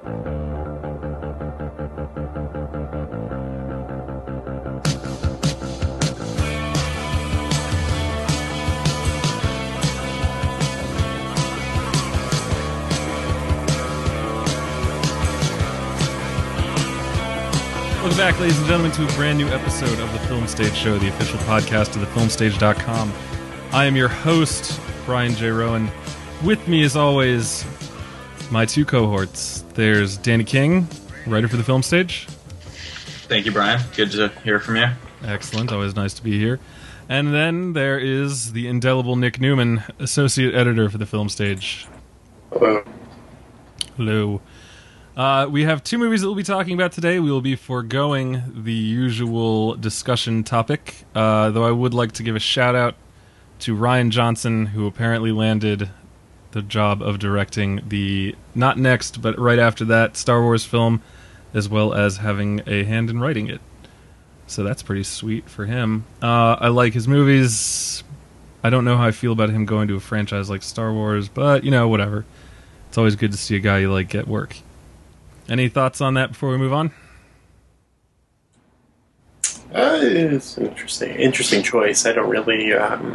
Welcome back, ladies and gentlemen, to a brand new episode of the Film Stage Show, the official podcast of thefilmstage.com. I am your host, Brian J. Rowan. With me, as always, my two cohorts. There's Danny King, writer for the Film Stage. Thank you, Brian. Good to hear from you. Excellent. Always nice to be here. And then there is the indelible Nick Newman, associate editor for the Film Stage. Hello. Hello. We have two movies that we'll be talking about today. We will be foregoing the usual discussion topic, though I would like to give a shout-out to Rian Johnson, who apparently landed the job of directing the, not next, but right after that, Star Wars film, as well as having a hand in writing it. So that's pretty sweet for him. I like his movies. I don't know how I feel about him going to a franchise like Star Wars, but, you know, whatever. It's always good to see a guy you like get work. Any thoughts on that before we move on? It's an interesting choice. I don't really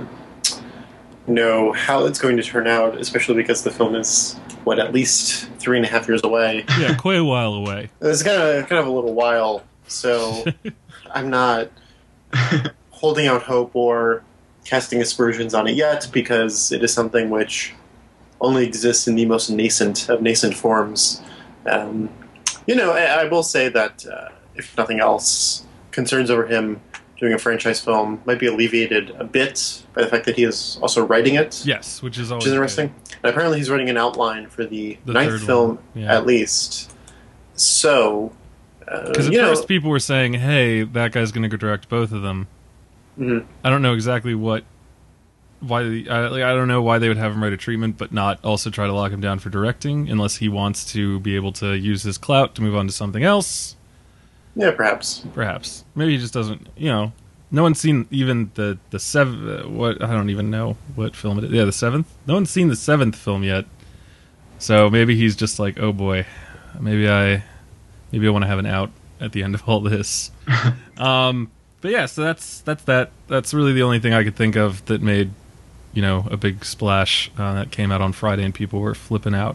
know how it's going to turn out, especially because the film is, at least 3.5 years away. Yeah, quite a while away. It's kind of a little while, so I'm not holding out hope or casting aspersions on it yet, because it is something which only exists in the most nascent of nascent forms. I will say that, if nothing else, concerns over him doing a franchise film might be alleviated a bit by the fact that he is also writing it. Yes, which is always interesting. And apparently he's writing an outline for the ninth film, at least. So, because at first people were saying, hey, that guy's going to go direct both of them. Mm-hmm. I don't know exactly I don't know why they would have him write a treatment, but not also try to lock him down for directing, unless he wants to be able to use his clout to move on to something else. Yeah, perhaps. Maybe he just doesn't. No one's seen even the seventh. I don't even know what film it is. Yeah, the seventh. No one's seen the seventh film yet. So maybe he's just like, oh boy, maybe I want to have an out at the end of all this. But yeah, so that's that. That's really the only thing I could think of that made, a big splash that came out on Friday and people were flipping out.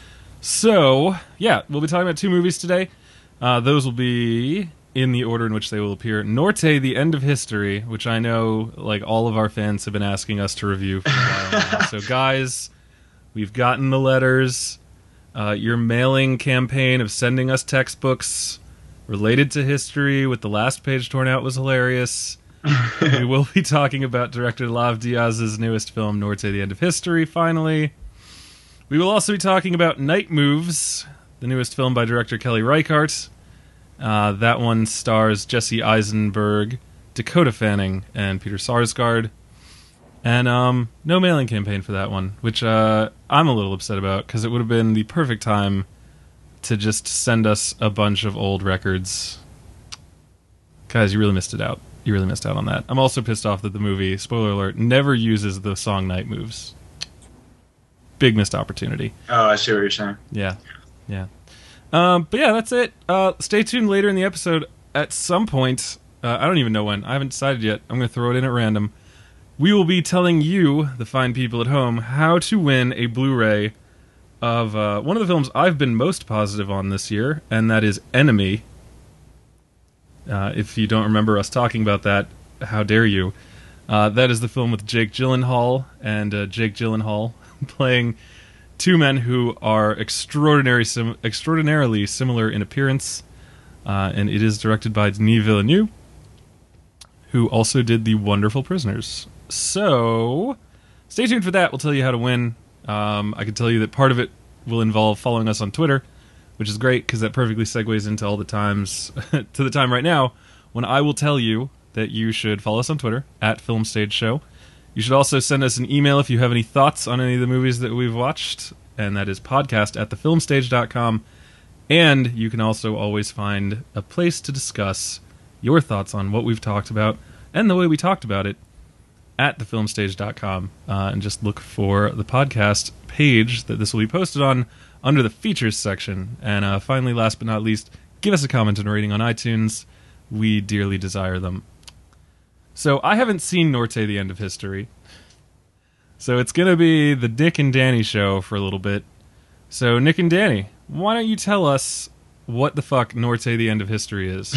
So, yeah, we'll be talking about two movies today. Those will be in the order in which they will appear. Norte, The End of History, which I know all of our fans have been asking us to review for a while now. So, guys, we've gotten the letters. Your mailing campaign of sending us textbooks related to history with the last page torn out was hilarious. We will be talking about director Lav Diaz's newest film, Norte, The End of History, finally. We will also be talking about Night Moves, the newest film by director Kelly Reichardt. That one stars Jesse Eisenberg, Dakota Fanning, and Peter Sarsgaard. And no mailing campaign for that one, which I'm a little upset about, because it would have been the perfect time to just send us a bunch of old records. Guys, you really missed it out. You really missed out on that. I'm also pissed off that the movie, spoiler alert, never uses the song Night Moves. Big missed opportunity. Oh, I see what you're saying. Yeah. But yeah, that's it. Stay tuned later in the episode. At some point, I don't even know when. I haven't decided yet. I'm going to throw it in at random. We will be telling you, the fine people at home, how to win a Blu-ray of one of the films I've been most positive on this year, and that is Enemy. If you don't remember us talking about that, how dare you? That is the film with Jake Gyllenhaal, and Jake Gyllenhaal playing two men who are extraordinarily similar in appearance, and it is directed by Denis Villeneuve, who also did The Wonderful Prisoners. So, stay tuned for that. We'll tell you how to win. I can tell you that part of it will involve following us on Twitter, which is great because that perfectly segues into all the times, to the time right now, when I will tell you that you should follow us on Twitter, @FilmStageShow. You should also send us an email if you have any thoughts on any of the movies that we've watched, and that is podcast@thefilmstage.com. And you can also always find a place to discuss your thoughts on what we've talked about and the way we talked about it at thefilmstage.com. And just look for the podcast page that this will be posted on under the features section. And finally, last but not least, give us a comment and rating on iTunes. We dearly desire them. So I haven't seen Norte: The End of History. So it's going to be the Nick and Danny show for a little bit. So Nick and Danny, why don't you tell us what the fuck Norte: The End of History is?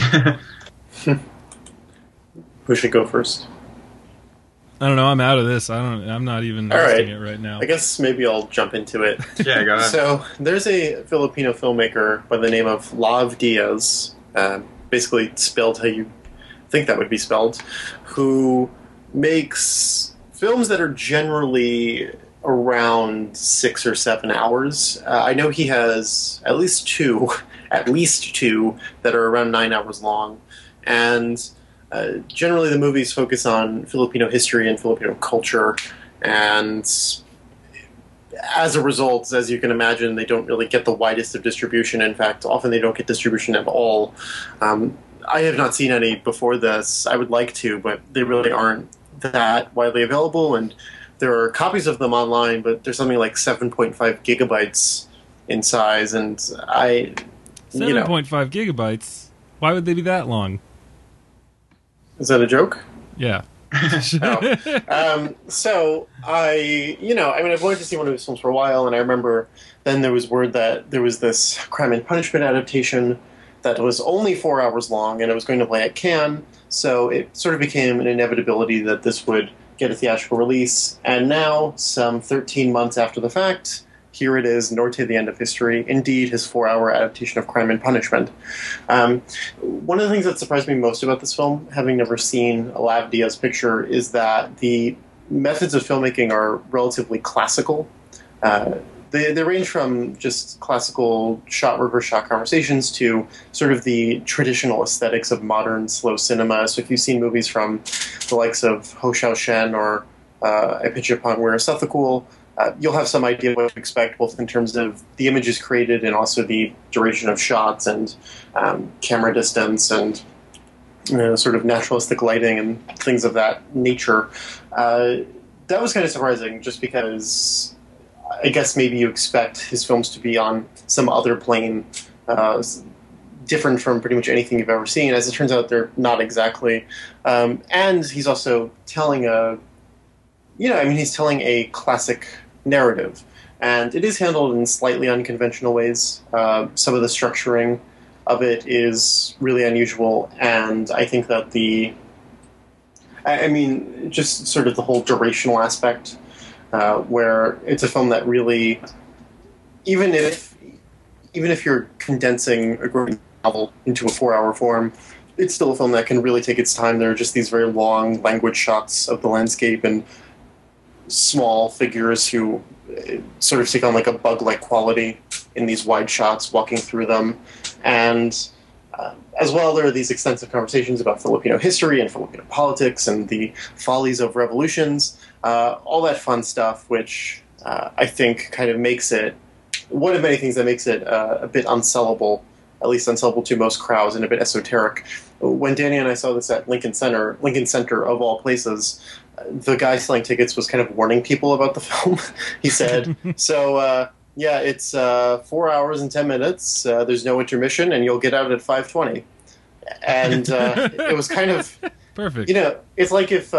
Who should go first? I don't know. I'm out of this. I'm not even listing it right now. I guess maybe I'll jump into it. Yeah, go ahead. So there's a Filipino filmmaker by the name of Lav Diaz, basically spelled how you think that would be spelled, who makes films that are generally around 6 or 7 hours. I know he has at least two that are around 9 hours long, and generally the movies focus on Filipino history and Filipino culture, and as a result, as you can imagine, they don't really get the widest of distribution. In fact, often they don't get distribution at all. I have not seen any before this. I would like to, but they really aren't that widely available, and there are copies of them online, but there's something like 7.5 gigabytes in size, and 7.5 gigabytes? Why would they be that long? Is that a joke? Yeah. So I've wanted to see one of his films for a while, and I remember then there was word that there was this Crime and Punishment adaptation that was only 4 hours long, and it was going to play at Cannes, so it sort of became an inevitability that this would get a theatrical release, and now, some 13 months after the fact, here it is, Norte: The End of History, indeed his 4-hour adaptation of Crime and Punishment. One of the things that surprised me most about this film, having never seen a Lav Diaz picture, is that the methods of filmmaking are relatively classical. They range from just classical reverse shot conversations to sort of the traditional aesthetics of modern slow cinema. So if you've seen movies from the likes of Ho Xiao Shen or I Pitch Upon Where Sethakul, you'll have some idea what to expect, both in terms of the images created and also the duration of shots and camera distance and sort of naturalistic lighting and things of that nature. That was kind of surprising, just because I guess maybe you expect his films to be on some other plane, different from pretty much anything you've ever seen. As it turns out, they're not exactly. And he's also telling he's telling a classic narrative. And it is handled in slightly unconventional ways. Some of the structuring of it is really unusual, and I think that just sort of the whole durational aspect, where it's a film that really, even if you're condensing a great novel into a 4-hour form, it's still a film that can really take its time. There are just these very long, languid shots of the landscape and small figures who sort of take on like a bug-like quality in these wide shots, walking through them. And as well, there are these extensive conversations about Filipino history and Filipino politics and the follies of revolutions, all that fun stuff, which I think kind of makes it one of many things that makes it a bit unsellable, at least unsellable to most crowds, and a bit esoteric. When Danny and I saw this at Lincoln Center of all places, the guy selling tickets was kind of warning people about the film. He said, it's 4 hours and 10 minutes, there's no intermission, and you'll get out at 5:20. And it was kind of... Perfect. It's like if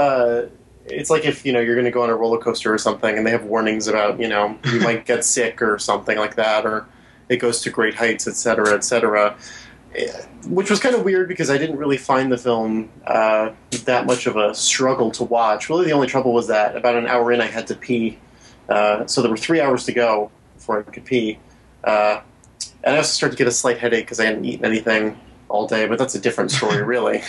you're going to go on a roller coaster or something, and they have warnings about, you might get sick or something like that, or it goes to great heights, etc., etc., which was kind of weird because I didn't really find the film that much of a struggle to watch. Really, the only trouble was that about an hour in, I had to pee. So there were 3 hours to go before I could pee. And I also started to get a slight headache because I hadn't eaten anything all day, but that's a different story, really.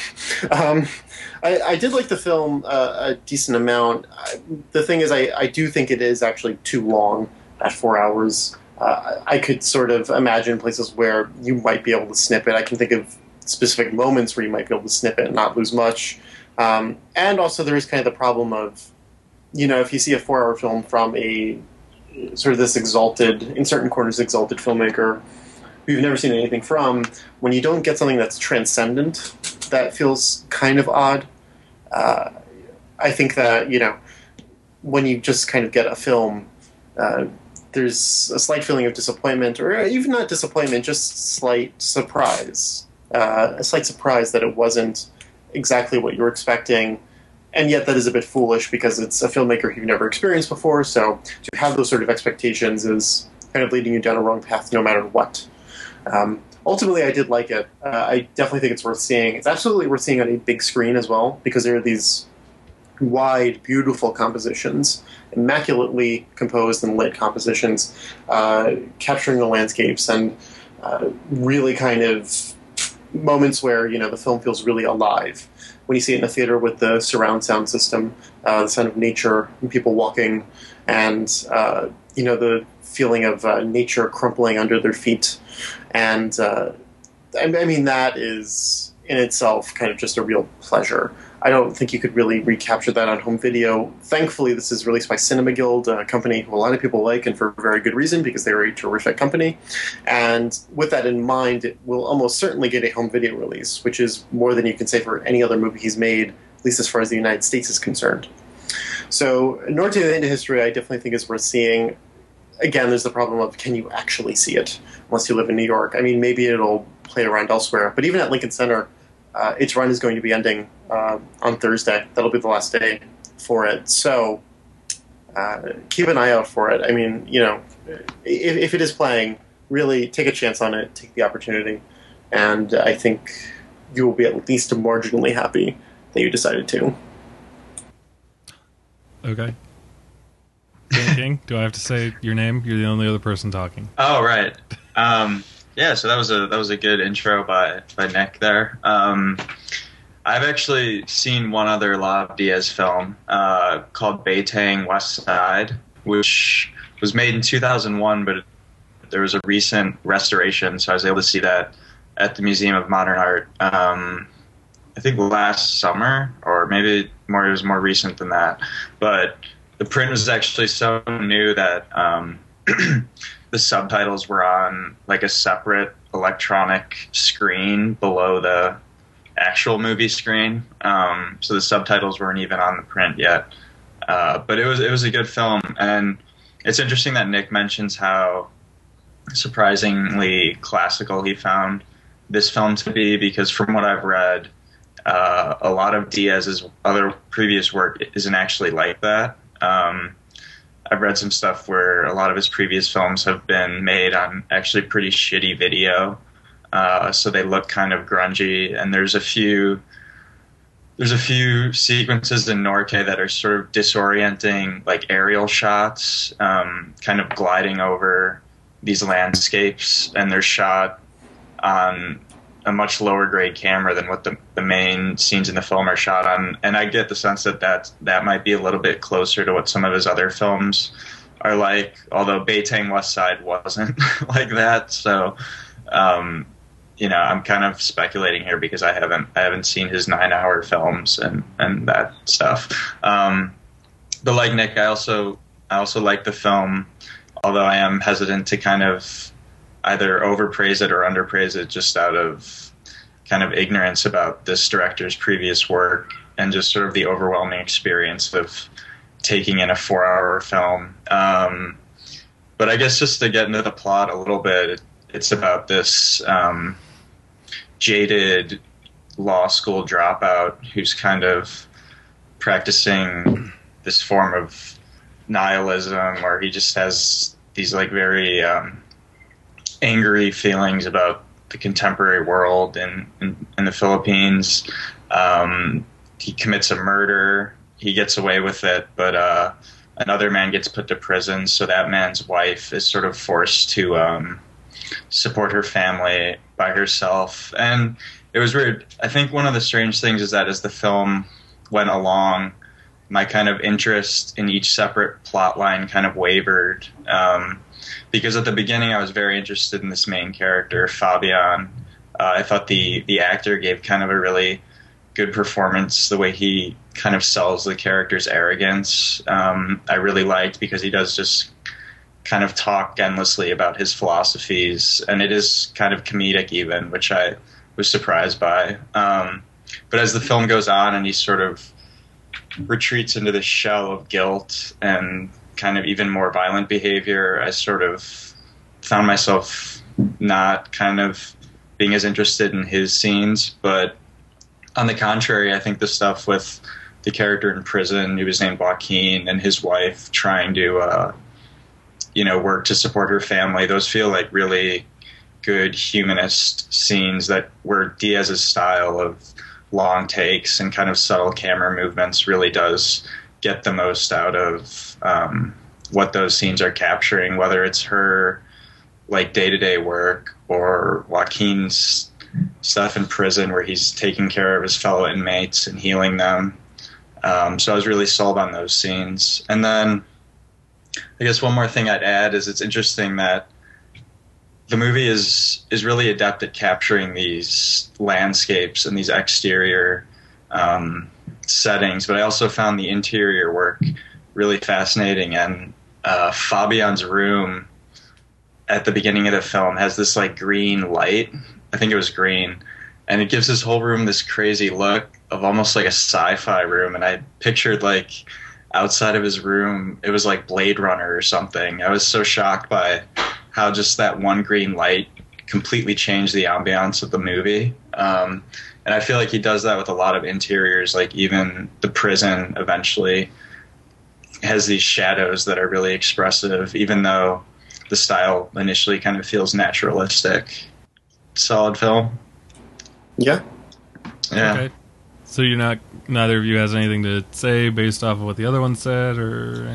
I did like the film a decent amount. The thing is, I do think it is actually too long at 4 hours. I could sort of imagine places where you might be able to snip it. I can think of specific moments where you might be able to snip it and not lose much. And also there is kind of the problem of, if you see a 4-hour film from a sort of this exalted, in certain corners, exalted filmmaker who you've never seen anything from, when you don't get something that's transcendent, that feels kind of odd. I think that, when you just kind of get a film there's a slight feeling of disappointment, or even not disappointment, just slight surprise. A slight surprise that it wasn't exactly what you were expecting, and yet that is a bit foolish because it's a filmmaker you've never experienced before, so to have those sort of expectations is kind of leading you down a wrong path no matter what. Ultimately, I did like it. I definitely think it's worth seeing. It's absolutely worth seeing on a big screen as well, because there are these wide, beautiful compositions, immaculately composed and lit compositions, capturing the landscapes and really kind of moments where, you know, the film feels really alive. When you see it in a theater with the surround sound system, the sound of nature and people walking, and you know, the feeling of nature crumpling under their feet, and I mean, that is in itself kind of just a real pleasure. I don't think you could really recapture that on home video. Thankfully, this is released by Cinema Guild, a company who a lot of people like, and for very good reason, because they're a terrific company. And with that in mind, it will almost certainly get a home video release, which is more than you can say for any other movie he's made, at least as far as the United States is concerned. So, Norte de History, I definitely think is worth seeing. Again, there's the problem of, can you actually see it unless you live in New York? I mean, maybe it'll play around elsewhere, but even at Lincoln Center, its run is going to be ending on Thursday. That'll be the last day for it. So keep an eye out for it. I mean, you know, if it is playing, really take a chance on it, take the opportunity, and I think you will be at least marginally happy that you decided to. Okay. Danny King, do I have to say your name? You're the only other person talking. Oh, right. Yeah, so that was a good intro by Nick there. I've actually seen one other Lav Diaz film called Beitang West Side, which was made in 2001, but there was a recent restoration, so I was able to see that at the Museum of Modern Art. I think last summer, or maybe it was more recent than that. But the print was actually so new that the subtitles were on like a separate electronic screen below the actual movie screen. So the subtitles weren't even on the print yet. But it was a good film, and it's interesting that Nick mentions how surprisingly classical he found this film to be, because from what I've read, a lot of Diaz's other previous work isn't actually like that. I've read some stuff where a lot of his previous films have been made on actually pretty shitty video, so they look kind of grungy. And there's a few sequences in Norte that are sort of disorienting, like aerial shots, kind of gliding over these landscapes, and they're shot on a much lower grade camera than what the main scenes in the film are shot on. And I get the sense that might be a little bit closer to what some of his other films are like, although Beitang West Side wasn't like that. So, you know, I'm kind of speculating here because I haven't seen his 9-hour films and that stuff. But like Nick, I also like the film, although I am hesitant to kind of either overpraise it or underpraise it just out of kind of ignorance about this director's previous work and just sort of the overwhelming experience of taking in a 4-hour film. But I guess just to get into the plot a little bit, it's about this jaded law school dropout who's kind of practicing this form of nihilism where he just has these like very angry feelings about the contemporary world in the Philippines. He commits a murder. He gets away with it, but another man gets put to prison, so that man's wife is sort of forced to support her family by herself. And it was weird. I think one of the strange things is that as the film went along, my kind of interest in each separate plot line kind of wavered. Because at the beginning I was very interested in this main character, Fabian. I thought the actor gave kind of a really good performance, the way he kind of sells the character's arrogance. I really liked, because he does just kind of talk endlessly about his philosophies, and it is kind of comedic even, which I was surprised by. But as the film goes on and he sort of retreats into this shell of guilt and kind of even more violent behavior, I sort of found myself not kind of being as interested in his scenes. But on the contrary, I think the stuff with the character in prison, who was named Joaquin, and his wife trying to, work to support her family, those feel like really good humanist scenes that where Diaz's style of long takes and kind of subtle camera movements really does get the most out of what those scenes are capturing, whether it's her like day-to-day work or Joaquin's stuff in prison where he's taking care of his fellow inmates and healing them. So I was really sold on those scenes. And then I guess one more thing I'd add is it's interesting that the movie is really adept at capturing these landscapes and these exterior settings, but I also found the interior work really fascinating. And Fabian's room at the beginning of the film has this like green light. I think it was green. And it gives his whole room this crazy look of almost like a sci-fi room. And I pictured like outside of his room, it was like Blade Runner or something. I was so shocked by how just that one green light completely changed the ambiance of the movie. And I feel like he does that with a lot of interiors, like even the prison eventually has these shadows that are really expressive, even though the style initially kind of feels naturalistic. Solid film. Yeah. Yeah. Okay. So neither of you has anything to say based off of what the other one said, or?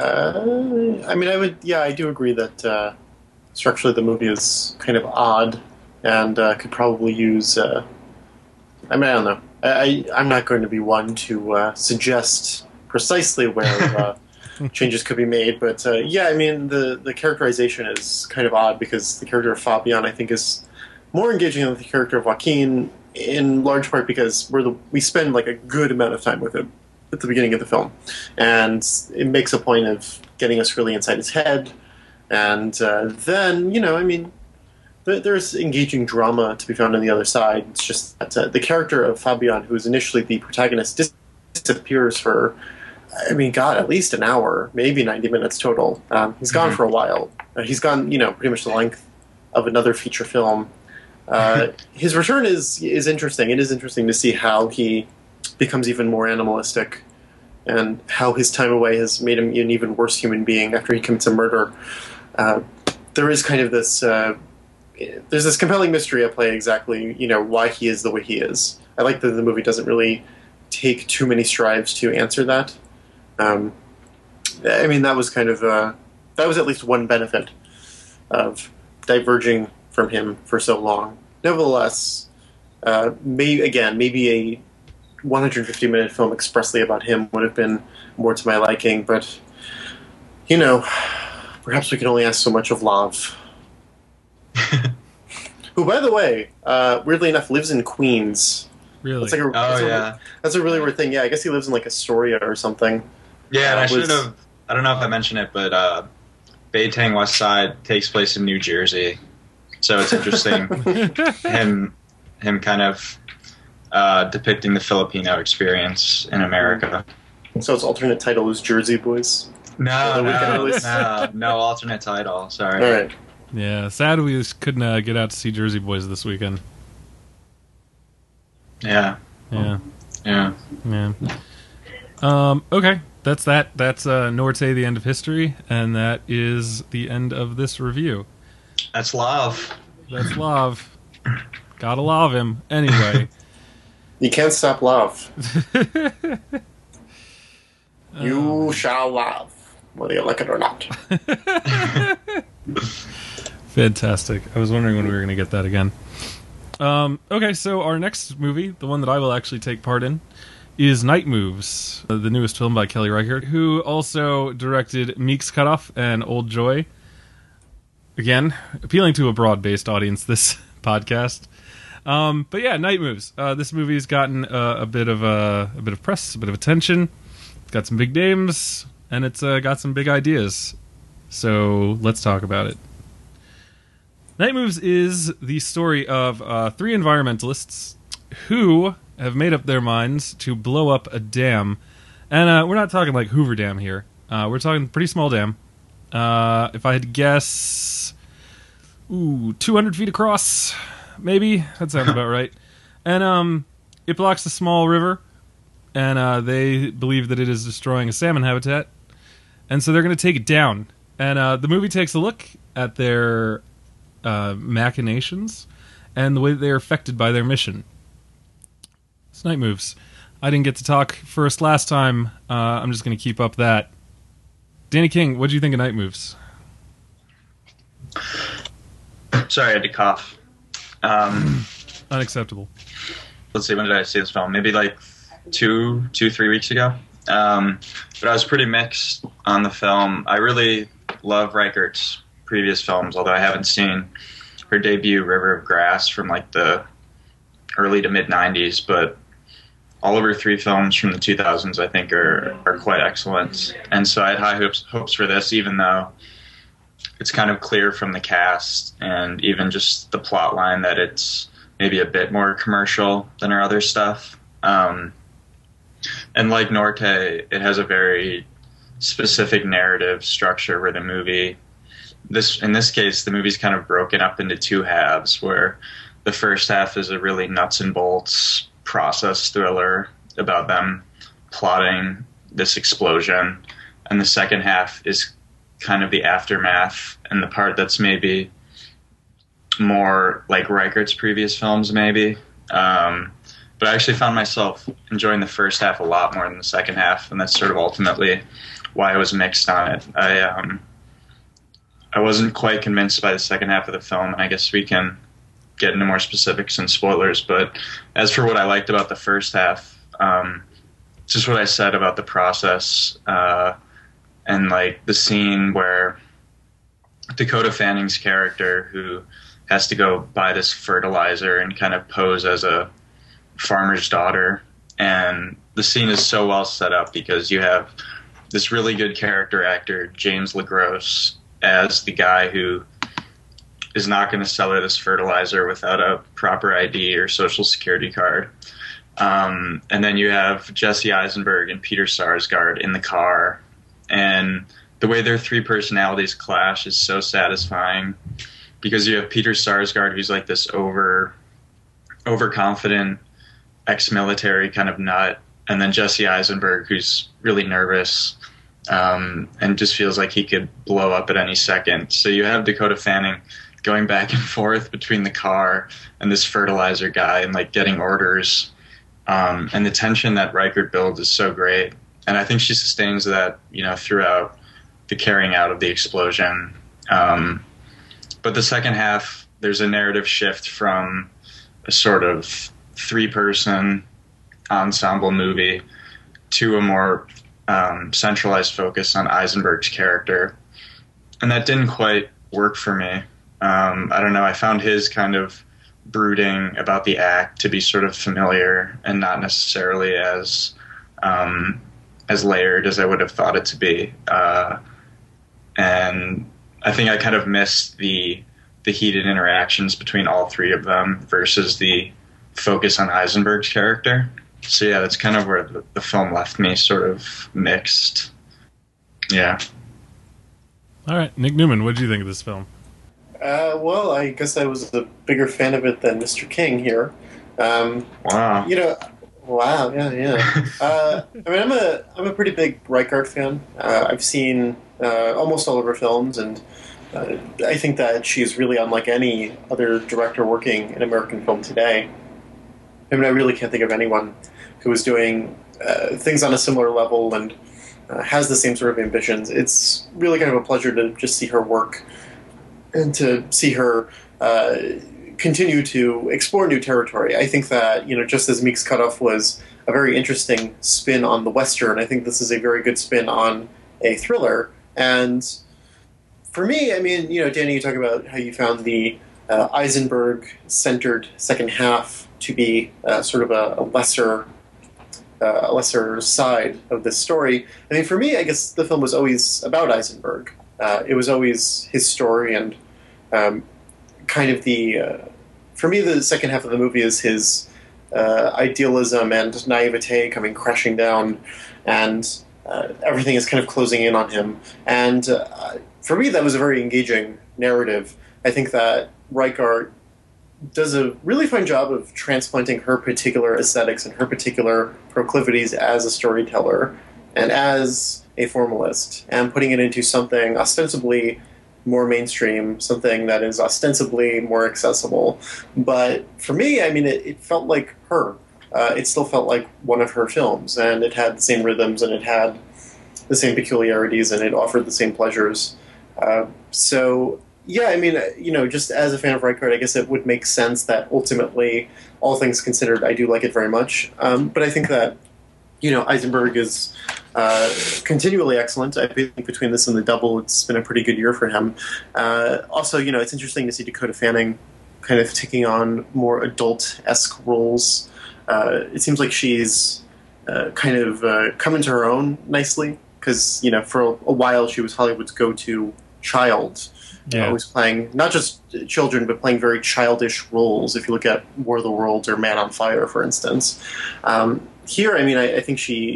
I do agree that structurally the movie is kind of odd and could probably use. I don't know. I'm not going to be one to suggest precisely where changes could be made, but the characterization is kind of odd because the character of Fabian, I think, is more engaging than the character of Joaquin, in large part because we spend like a good amount of time with him at the beginning of the film, and it makes a point of getting us really inside his head, and then there's engaging drama to be found on the other side. It's just that the character of Fabian, who is initially the protagonist, disappears for at least an hour, maybe 90 minutes total. He's gone for a while. He's gone pretty much the length of another feature film. His return is interesting. It is interesting to see how he becomes even more animalistic and how his time away has made him an even worse human being after he commits a murder. There is kind of this there's this compelling mystery at play exactly why he is the way he is. I like that the movie doesn't really take too many strides to answer that. That was kind of that was at least one benefit of diverging from him for so long. Nevertheless, maybe a 150-minute film expressly about him would have been more to my liking, but perhaps we can only ask so much of Lav. Who, by the way, weirdly enough, lives in Queens. Really? That's a really weird thing. Yeah, I guess he lives in like Astoria or something. Yeah, and I should have. I don't know if I mentioned it, but Beitang West Side takes place in New Jersey, so it's interesting him kind of depicting the Filipino experience in America. So its alternate title is Jersey Boys. No alternate title. Sorry. All right. Yeah, sad we just couldn't get out to see Jersey Boys this weekend. Yeah. Okay, that's that. That's Norte, the end of history, and that is the end of this review. That's love. That's love. Gotta love him. Anyway. You can't stop love. You shall love, whether you like it or not. Fantastic. I was wondering when we were going to get that again. Okay, so our next movie, the one that I will actually take part in, is Night Moves, the newest film by Kelly Reichardt, who also directed Meek's Cutoff and Old Joy. Again, appealing to a broad-based audience, this podcast. But yeah, Night Moves. This movie's gotten a bit of press, a bit of attention. It's got some big names, and it's got some big ideas. So let's talk about it. Night Moves is the story of three environmentalists who have made up their minds to blow up a dam. And we're not talking like Hoover Dam here. We're talking pretty small dam. If I had to guess, 200 feet across, maybe? That sounds about right. And it blocks a small river, and they believe that it is destroying a salmon habitat. And so they're going to take it down. And the movie takes a look at their machinations and the way that they are affected by their mission. It's Night Moves. I didn't get to talk first last time. I'm just going to keep up that. Danny King, what do you think of Night Moves? Sorry, I had to cough. Unacceptable. Let's see, when did I see this film? Maybe like 3 weeks ago. But I was pretty mixed on the film. I really love Reichert's previous films, although I haven't seen her debut, River of Grass, from like the early to mid 90s. But all of her 3 films from the 2000s, I think, are quite excellent. And so I had high hopes for this, even though it's kind of clear from the cast and even just the plot line that it's maybe a bit more commercial than her other stuff. And like Norte, it has a very specific narrative structure where the movie, in this case, the movie's kind of broken up into 2 halves, where the first half is a really nuts and bolts process thriller about them plotting this explosion, and the second half is kind of the aftermath and the part that's maybe more like Reichert's previous films, maybe. But I actually found myself enjoying the first half a lot more than the second half, and that's sort of ultimately why I was mixed on it. I wasn't quite convinced by the second half of the film, and I guess we can get into more specifics and spoilers. But as for what I liked about the first half, just what I said about the process, and like the scene where Dakota Fanning's character, who has to go buy this fertilizer and kind of pose as a farmer's daughter, and the scene is so well set up because you have this really good character actor, James LaGrosse, as the guy who is not going to sell her this fertilizer without a proper ID or social security card. And then you have Jesse Eisenberg and Peter Sarsgaard in the car, and the way their 3 personalities clash is so satisfying, because you have Peter Sarsgaard, who's like this overconfident ex-military kind of nut, and then Jesse Eisenberg, who's really nervous and just feels like he could blow up at any second. So you have Dakota Fanning going back and forth between the car and this fertilizer guy and like getting orders. And the tension that Reichert builds is so great. And I think she sustains that, throughout the carrying out of the explosion. But the second half, there's a narrative shift from a sort of 3-person ensemble movie to a more centralized focus on Eisenberg's character. And that didn't quite work for me. I don't know, I found his kind of brooding about the act to be sort of familiar and not necessarily as layered as I would have thought it to be. And I think I kind of missed the heated interactions between all 3 of them versus the focus on Eisenberg's character. So yeah, that's kind of where the film left me sort of mixed. Yeah. All right, Nick Newman, what did you think of this film? Well, I guess I was a bigger fan of it than Mr. King here. Wow. Wow, yeah. I'm a pretty big Reichardt fan. I've seen almost all of her films, and I think that she's really unlike any other director working in American film today. I mean, I really can't think of anyone who is doing things on a similar level and has the same sort of ambitions. It's really kind of a pleasure to just see her work and to see her continue to explore new territory. I think that, just as Meek's Cutoff was a very interesting spin on the Western, I think this is a very good spin on a thriller. And for me, I mean, Danny, you talk about how you found the Eisenberg-centered second half to be sort of a lesser side of this story. I mean, for me, I guess the film was always about Eisenberg. It was always his story, and kind of for me, the second half of the movie is his idealism and naivete coming crashing down, and everything is kind of closing in on him. And for me, that was a very engaging narrative. I think that Reichardt does a really fine job of transplanting her particular aesthetics and her particular proclivities as a storyteller and as a formalist, and putting it into something ostensibly more mainstream, something that is ostensibly more accessible. But for me, I mean, it felt like her. It still felt like one of her films, and it had the same rhythms, and it had the same peculiarities, and it offered the same pleasures. So, yeah, I mean, just as a fan of Reichardt, I guess it would make sense that ultimately, all things considered, I do like it very much. But I think that, Eisenberg is continually excellent. I think between this and The Double, it's been a pretty good year for him. Also, it's interesting to see Dakota Fanning kind of taking on more adult-esque roles. It seems like she's kind of come into her own nicely, because, for a while she was Hollywood's go-to child. Always playing not just children, but playing very childish roles. If you look at War of the Worlds or Man on Fire, for instance. Here, I mean, I think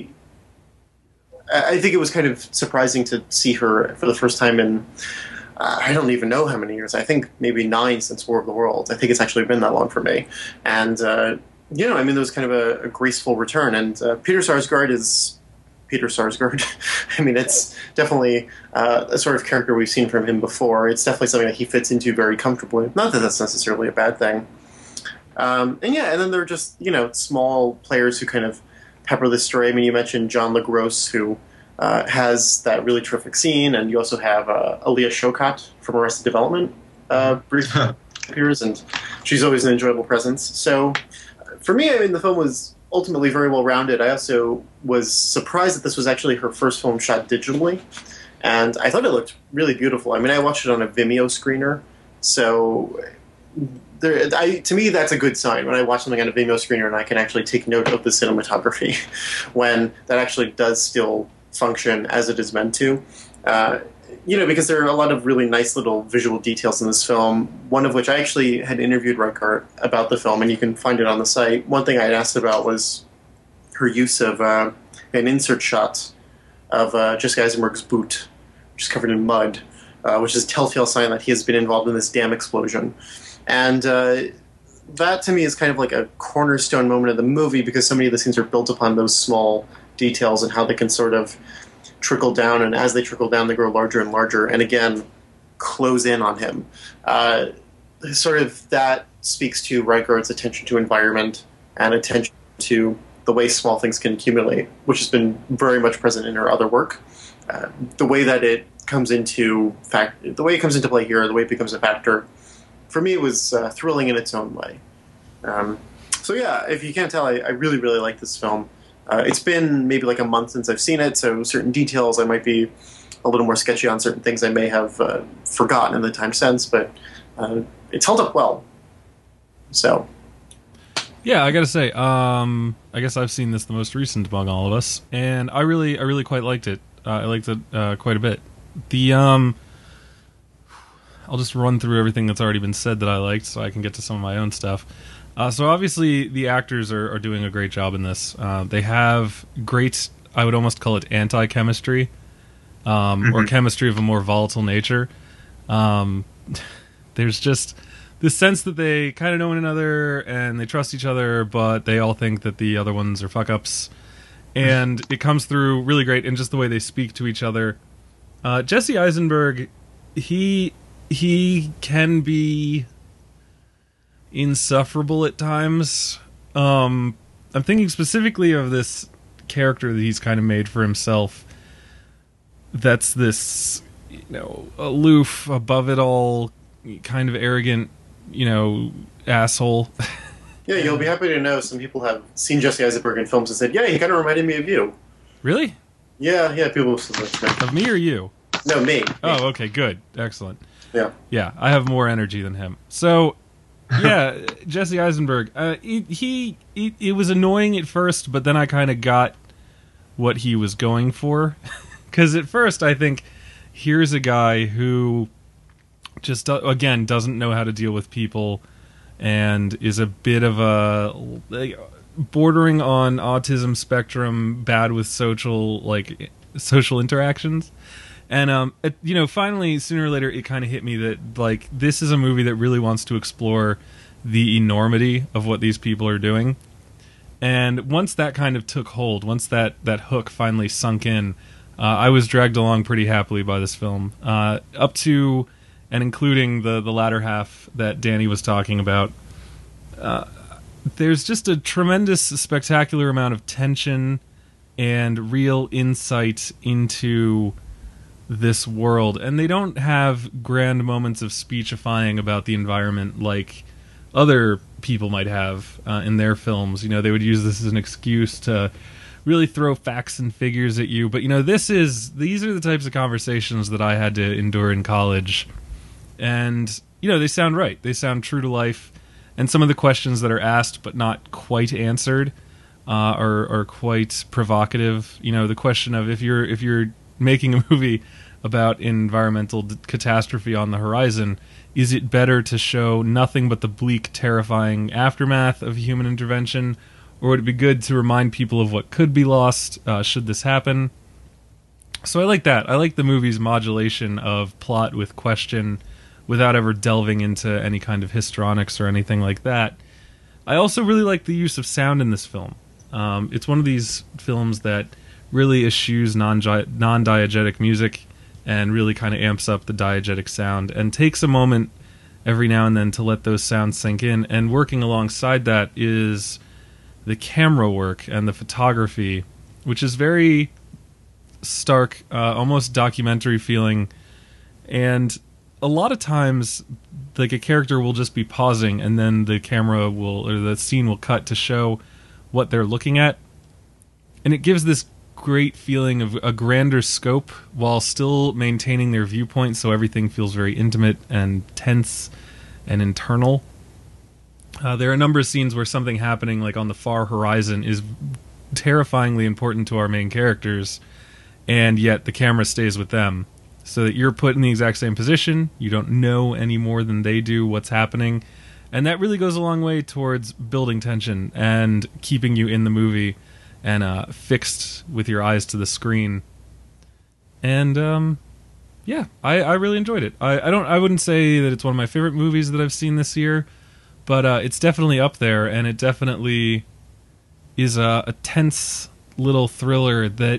I think it was kind of surprising to see her for the first time in, I don't even know how many years. I think maybe 9 since War of the Worlds. I think it's actually been that long for me. And, I mean, there was kind of a graceful return. And Peter Sarsgaard is Peter Sarsgaard. I mean, it's definitely a sort of character we've seen from him before. It's definitely something that he fits into very comfortably. Not that that's necessarily a bad thing. And then there are just, small players who kind of pepper the story. I mean, you mentioned John LaGrosse, who has that really terrific scene, and you also have Aaliyah Shawkat from Arrested Development briefly appears, and she's always an enjoyable presence. So, for me, I mean, the film was ultimately very well rounded. I also was surprised that this was actually her first film shot digitally, and I thought it looked really beautiful. I mean, I watched it on a Vimeo screener, so to me, that's a good sign when I watch something on a Vimeo screener and I can actually take note of the cinematography when that actually does still function as it is meant to. Because there are a lot of really nice little visual details in this film, one of which I actually had interviewed Reichardt about the film, and you can find it on the site. One thing I had asked about was her use of an insert shot of Jesse Eisenberg's boot, which is covered in mud, which is a telltale sign that he has been involved in this dam explosion. And that, to me, is kind of like a cornerstone moment of the movie, because so many of the scenes are built upon those small details and how they can sort of trickle down, and as they trickle down, they grow larger and larger, and again, close in on him. Sort of that speaks to Reichardt's attention to environment and attention to the way small things can accumulate, which has been very much present in her other work. The way that it comes into play here, the way it becomes a factor, for me, it was thrilling in its own way. So yeah, if you can't tell, I really, really like this film. It's been maybe like a month since I've seen it, so certain details I might be a little more sketchy on, certain things I may have forgotten in the time since, but it's held up well. So, yeah, I gotta say, I guess I've seen this the most recent among all of us, and I really quite liked it. I liked it quite a bit. I'll just run through everything that's already been said that I liked, so I can get to some of my own stuff. So obviously the actors are doing a great job in this. They have great, I would almost call it anti-chemistry, or chemistry of a more volatile nature. There's just this sense that they kind of know one another and they trust each other, but they all think that the other ones are fuck-ups. And it comes through really great in just the way they speak to each other. Jesse Eisenberg, he can be insufferable at times. I'm thinking specifically of this character that he's kind of made for himself. That's this, aloof, above it all, kind of arrogant, asshole. Yeah, you'll be happy to know some people have seen Jesse Eisenberg in films and said, yeah, he kind of reminded me of you. Really? Yeah, people have said that. Of me or you? No, me. Oh, okay, good. Excellent. Yeah. Yeah, I have more energy than him. So, yeah, Jesse Eisenberg, it was annoying at first, but then I kind of got what he was going for. Because at first I think, here's a guy who just, again, doesn't know how to deal with people and is a bit of bordering on autism spectrum, bad with social interactions. And finally, sooner or later, it kind of hit me that like this is a movie that really wants to explore the enormity of what these people are doing. And once that kind of took hold, once that hook finally sunk in, I was dragged along pretty happily by this film, up to and including the latter half that Danny was talking about. There's just a tremendous, spectacular amount of tension and real insight into this world, and they don't have grand moments of speechifying about the environment like other people might have in their films. They would use this as an excuse to really throw facts and figures at you. But these are the types of conversations that I had to endure in college, and they sound right. They sound true to life, and some of the questions that are asked but not quite answered are quite provocative. The question of if you're making a movie about environmental catastrophe on the horizon, is it better to show nothing but the bleak, terrifying aftermath of human intervention, or would it be good to remind people of what could be lost should this happen? So I like that. I like the movie's modulation of plot with question without ever delving into any kind of histrionics or anything like that. I also really like the use of sound in this film. It's one of these films that really eschews non-diegetic music and really kind of amps up the diegetic sound and takes a moment every now and then to let those sounds sink in. And working alongside that is the camera work and the photography, which is very stark, almost documentary feeling. And a lot of times, like, a character will just be pausing and then the camera will, or the scene will cut to show what they're looking at. And it gives this great feeling of a grander scope while still maintaining their viewpoint, so everything feels very intimate and tense and internal. There are a number of scenes where something happening like on the far horizon is terrifyingly important to our main characters, and yet the camera stays with them, so that you're put in the exact same position. You don't know any more than they do what's happening, and that really goes a long way towards building tension and keeping you in the movie and fixed with your eyes to the screen. And I really enjoyed it. I wouldn't say that it's one of my favorite movies that I've seen this year, but it's definitely up there, and it definitely is a tense little thriller that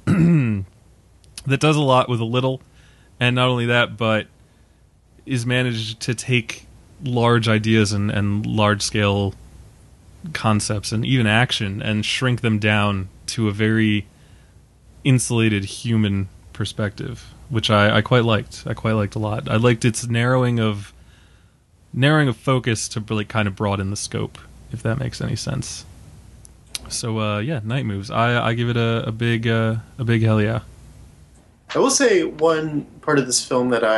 that does a lot with a little. And not only that, but is managed to take large ideas and large scale concepts and even action and shrink them down to a very insulated human perspective, which I quite liked. I quite liked a lot. I liked its narrowing of focus to really kind of broaden the scope, if that makes any sense. So Night Moves. I give it a big hell yeah. I will say one part of this film that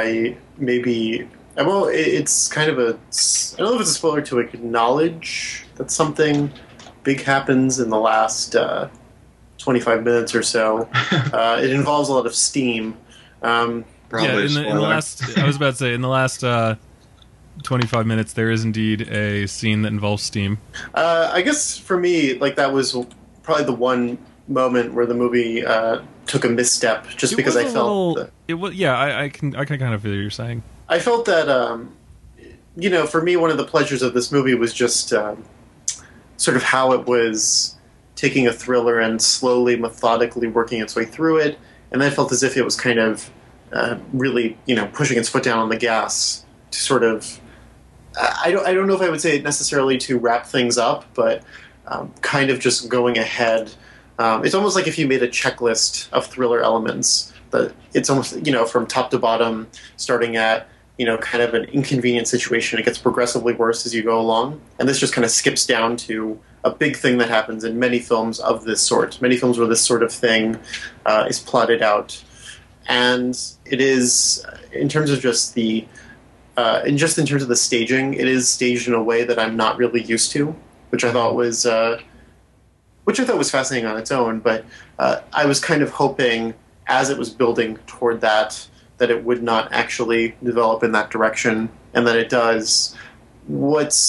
it's kind of I don't know if it's a spoiler to acknowledge that something big happens in the last 25 minutes or so. It involves a lot of steam. Probably in the last, I was about to say, in the last 25 minutes, there is indeed a scene that involves steam. I guess for me, like, that was probably the one moment where the movie took a misstep, just because I felt it was. Yeah, I can kind of feel what you're saying. I felt that for me, one of the pleasures of this movie was just sort of how it was taking a thriller and slowly, methodically working its way through it, and I felt as if it was kind of really, pushing its foot down on the gas to sort of. I don't know if I would say it necessarily to wrap things up, but kind of just going ahead. It's almost like if you made a checklist of thriller elements, but it's almost, from top to bottom, starting at, kind of an inconvenient situation. It gets progressively worse as you go along. And this just kind of skips down to a big thing that happens in many films of this sort. Many films where this sort of thing is plotted out. And it is, in terms of just in terms of the staging, it is staged in a way that I'm not really used to, which I thought was fascinating on its own. But I was kind of hoping, as it was building toward that it would not actually develop in that direction, and that it does. What's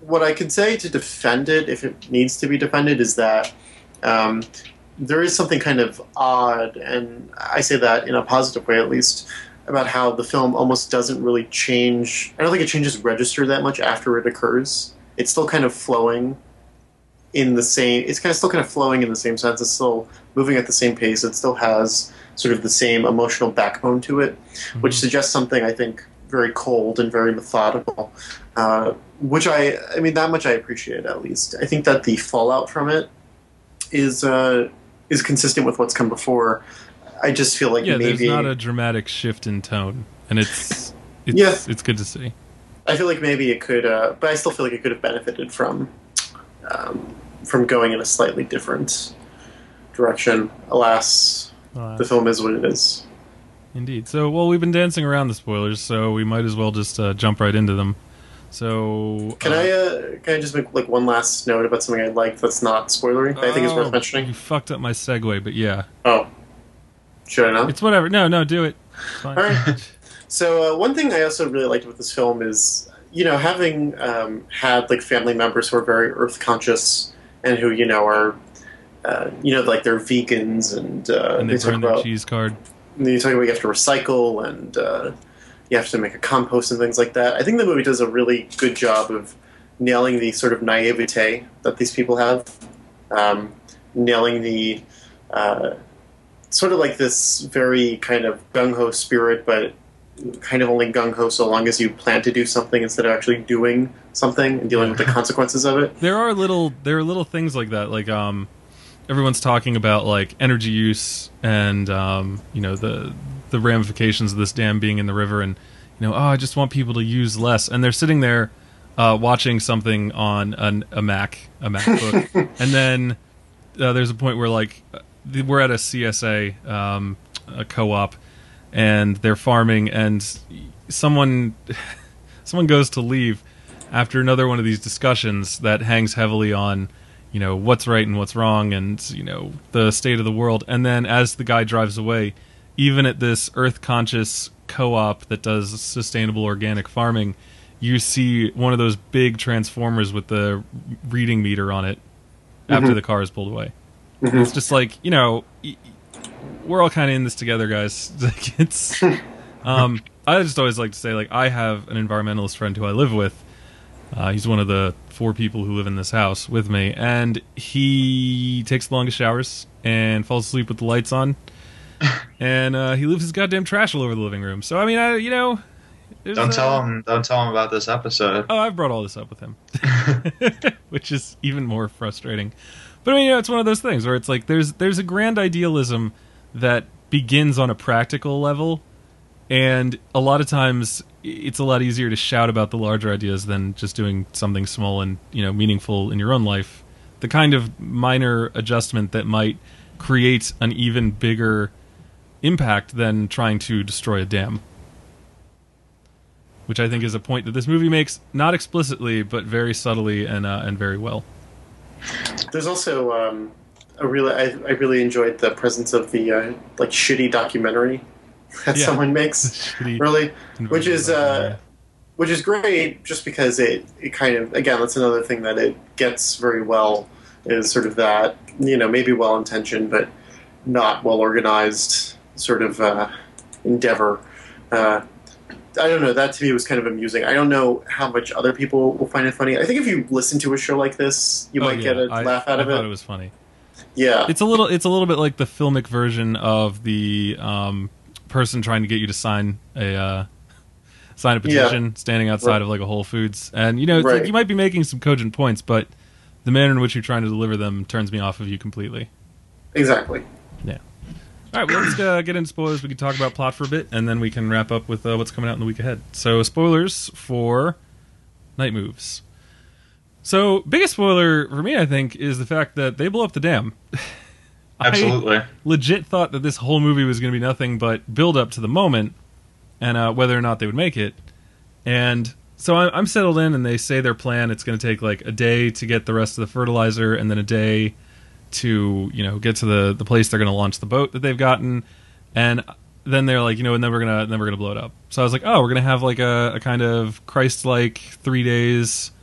what I can say to defend it, if it needs to be defended, is that um, there is something kind of odd, and I say that in a positive way at least, about how the film almost doesn't really change. I don't think it changes register that much after it occurs. It's still kind of flowing in the same. It's kind of still kind of flowing in the same sense. It's still moving at the same pace. It still has sort of the same emotional backbone to it, which suggests something I think very cold and very methodical. Which I mean, that much I appreciate at least. I think that the fallout from it is consistent with what's come before. I just feel like maybe there's not a dramatic shift in tone, and it's good to see. I feel like maybe it could, but I still feel like it could have benefited from going in a slightly different direction. Alas, the film is what it is. Indeed. So, well, we've been dancing around the spoilers, so we might as well just jump right into them. So, can I just make like one last note about something I liked that's not spoilery? That I think is worth mentioning. You fucked up my segue, but yeah. Oh, should I not? It's whatever. No, do it. It's fine. All right. So one thing I also really liked with this film is, having had like family members who are very earth conscious and who are like they're vegans and they burn their cheese card. You talk about you have to recycle and you have to make a compost and things like that. I think the movie does a really good job of nailing the sort of naivete that these people have, nailing the sort of like this very kind of gung-ho spirit, but kind of only gung-ho so long as you plan to do something instead of actually doing something and dealing with the consequences of it. There are little things like that, like everyone's talking about like energy use and the ramifications of this dam being in the river, and I just want people to use less, and they're sitting there watching something on a MacBook, and then there's a point where like we're at a CSA a co-op, and they're farming, and someone goes to leave after another one of these discussions that hangs heavily on what's right and what's wrong, and the state of the world. And then as the guy drives away, even at this earth conscious co-op that does sustainable organic farming, you see one of those big transformers with the reading meter on it after the car is pulled away. It's just like, we're all kind of in this together, guys. Like, it's I just always like to say, like, I have an environmentalist friend who I live with. He's one of the 4 people who live in this house with me, and he takes the longest showers and falls asleep with the lights on, and he leaves his goddamn trash all over the living room. So I mean, don't tell him about this episode. Oh, I've brought all this up with him, which is even more frustrating. But I mean, it's one of those things where it's like there's a grand idealism that begins on a practical level, and a lot of times it's a lot easier to shout about the larger ideas than just doing something small and meaningful in your own life. The kind of minor adjustment that might create an even bigger impact than trying to destroy a dam, which I think is a point that this movie makes, not explicitly but very subtly and very well. There's also I really enjoyed the presence of the like shitty documentary that someone makes, really, which is great, just because it kind of, again, that's another thing that it gets very well, is sort of that, maybe well intentioned but not well organized sort of endeavor. I don't know, that to me was kind of amusing. I don't know how much other people will find it funny. I think if you listen to a show like this, you might get a laugh out of it. I thought it was funny. Yeah, it's a little bit like the filmic version of the person trying to get you to sign a petition, standing outside of like a Whole Foods, and it's like you might be making some cogent points, but the manner in which you're trying to deliver them turns me off of you completely. Exactly. Yeah. All right, well, let's get into spoilers. We can talk about plot for a bit, and then we can wrap up with what's coming out in the week ahead. So, spoilers for Night Moves. So, biggest spoiler for me, I think, is the fact that they blow up the dam. Absolutely. I legit thought that this whole movie was going to be nothing but build up to the moment, and whether or not they would make it. And so I'm settled in, and they say their plan. It's going to take like a day to get the rest of the fertilizer, and then a day to get to the place they're going to launch the boat that they've gotten, and then they're like, and then we're gonna blow it up. So I was like, oh, we're gonna have like a kind of Christ-like 3 days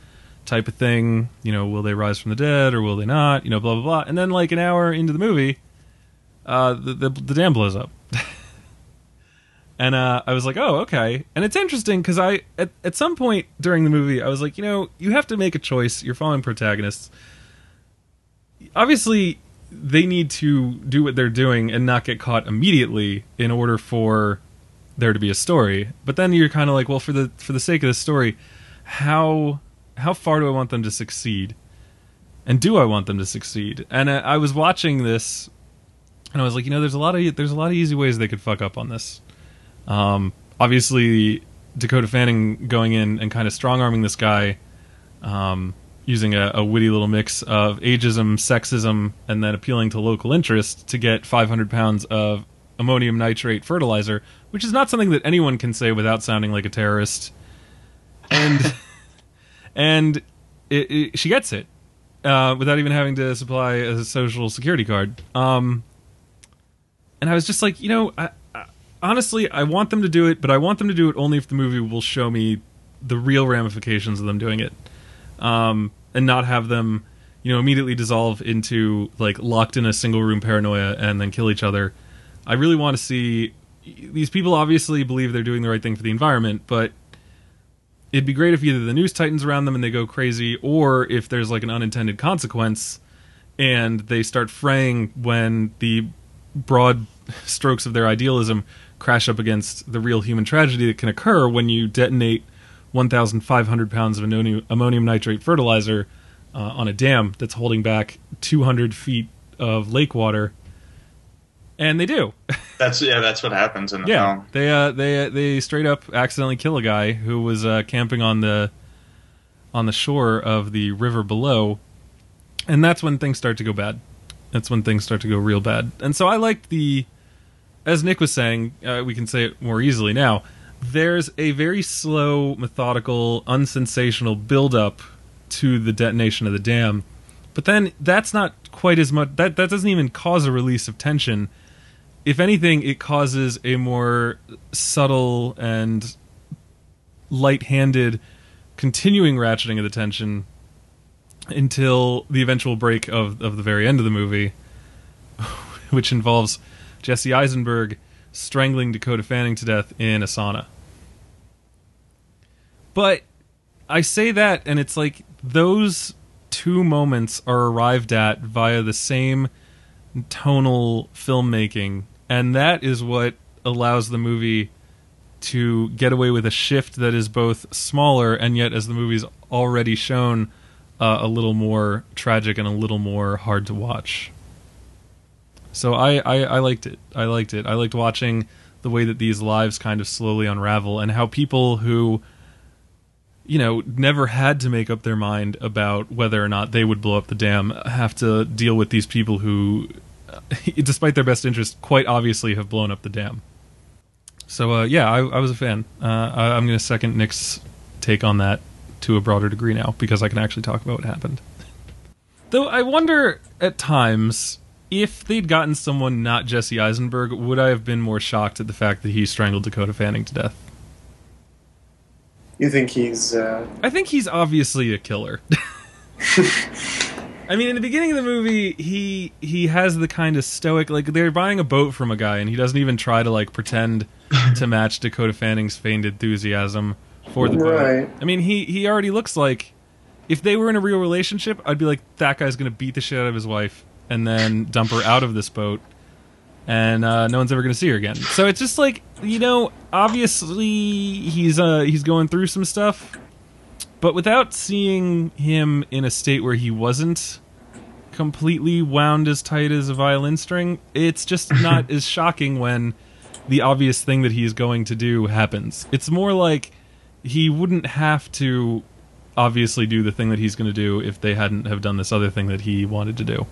type of thing. You know, will they rise from the dead or will they not? You know, blah blah blah. And then like an hour into the movie, the dam blows up. And I was like, oh, okay. And it's interesting because at some point during the movie, I was like, you know, you have to make a choice. You're following protagonists. Obviously, they need to do what they're doing and not get caught immediately in order for there to be a story. But then you're kind of like, well, for the sake of the story, how far do I want them to succeed? And do I want them to succeed? And I was watching this, and I was like, you know, there's a lot of easy ways they could fuck up on this. Obviously, Dakota Fanning going in and kind of strong-arming this guy, using a witty little mix of ageism, sexism, and then appealing to local interest to get 500 pounds of ammonium nitrate fertilizer, which is not something that anyone can say without sounding like a terrorist. And she gets it without even having to supply a social security card. And I was just like, you know, honestly, I want them to do it, but I want them to do it only if the movie will show me the real ramifications of them doing it. And not have them, you know, immediately dissolve into, like, locked in a single room paranoia and then kill each other. I really want to see... These people obviously believe they're doing the right thing for the environment, but it'd be great if either the news tightens around them and they go crazy, or if there's, like, an unintended consequence and they start fraying when the broad strokes of their idealism crash up against the real human tragedy that can occur when you detonate 1,500 pounds of ammonium nitrate fertilizer on a dam that's holding back 200 feet of lake water. And they do. That's what happens in the film. They straight up accidentally kill a guy who was camping on the shore of the river below, and that's when things start to go bad. That's when things start to go real bad. And so I liked as Nick was saying, we can say it more easily now, there's a very slow, methodical, unsensational build-up to the detonation of the dam. But then that's not quite as much... That doesn't even cause a release of tension. If anything, it causes a more subtle and light-handed continuing ratcheting of the tension until the eventual break of the very end of the movie, which involves Jesse Eisenberg strangling Dakota Fanning to death in a sauna. But I say that, and it's like those two moments are arrived at via the same tonal filmmaking, and that is what allows the movie to get away with a shift that is both smaller and yet, as the movie's already shown, a little more tragic and a little more hard to watch. So I liked it. I liked watching the way that these lives kind of slowly unravel, and how people who, you know, never had to make up their mind about whether or not they would blow up the dam have to deal with these people who, despite their best interest, quite obviously have blown up the dam. So I was a fan. I'm going to second Nick's take on that to a broader degree now, because I can actually talk about what happened. Though I wonder at times, if they'd gotten someone not Jesse Eisenberg, would I have been more shocked at the fact that he strangled Dakota Fanning to death? You think he's... I think he's obviously a killer. I mean, in the beginning of the movie, he has the kind of stoic... Like, they're buying a boat from a guy, and he doesn't even try to, like, pretend to match Dakota Fanning's feigned enthusiasm for the boat. Right. I mean, he already looks like... If they were in a real relationship, I'd be like, that guy's going to beat the shit out of his wife and then dump her out of this boat, and no one's ever going to see her again. So it's just like, you know, obviously he's going through some stuff, but without seeing him in a state where he wasn't completely wound as tight as a violin string, it's just not as shocking when the obvious thing that he's going to do happens. It's more like he wouldn't have to obviously do the thing that he's going to do if they hadn't have done this other thing that he wanted to do.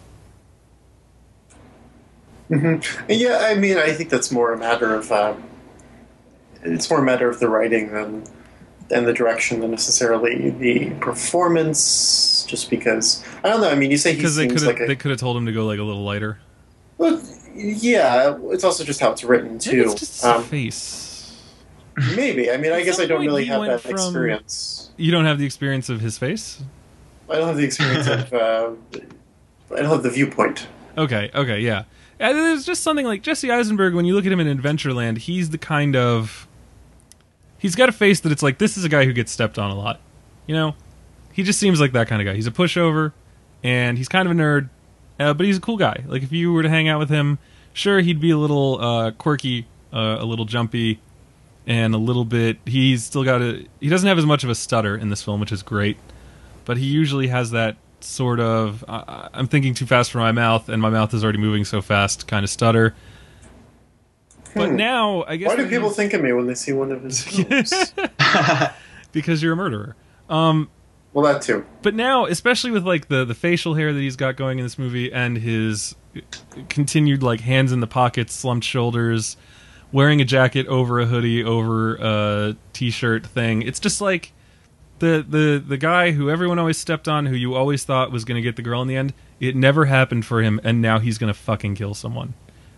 Mm-hmm. Yeah, I mean, I think that's more a matter of it's more a matter of the writing than the direction than necessarily the performance. Just because I don't know. I mean, you say he seems like they could have told him to go like a little lighter. Well, yeah, it's also just how it's written too. Maybe it's just his face. Maybe. I mean, I At guess some I don't point, really he have went that from- experience. You don't have the experience of his face? I don't have the experience of. I don't have the viewpoint. Okay, yeah. And there's just something like Jesse Eisenberg, when you look at him in Adventureland, he's the kind of... He's got a face that it's like, this is a guy who gets stepped on a lot. You know? He just seems like that kind of guy. He's a pushover, and he's kind of a nerd, but he's a cool guy. Like, if you were to hang out with him, sure, he'd be a little quirky, a little jumpy, and a little bit... He's still got a... He doesn't have as much of a stutter in this film, which is great, but he usually has that sort of... I'm thinking too fast for my mouth, and my mouth is already moving so fast kind of stutter. But now, I guess... Why do people think of me when they see one of his films? Because you're a murderer. Well, that too. But now, especially with like the facial hair that he's got going in this movie, and his continued like hands in the pockets, slumped shoulders, wearing a jacket over a hoodie, over a t-shirt thing, it's just like the guy who everyone always stepped on, who you always thought was going to get the girl in the end. It never happened for him, and now he's going to fucking kill someone.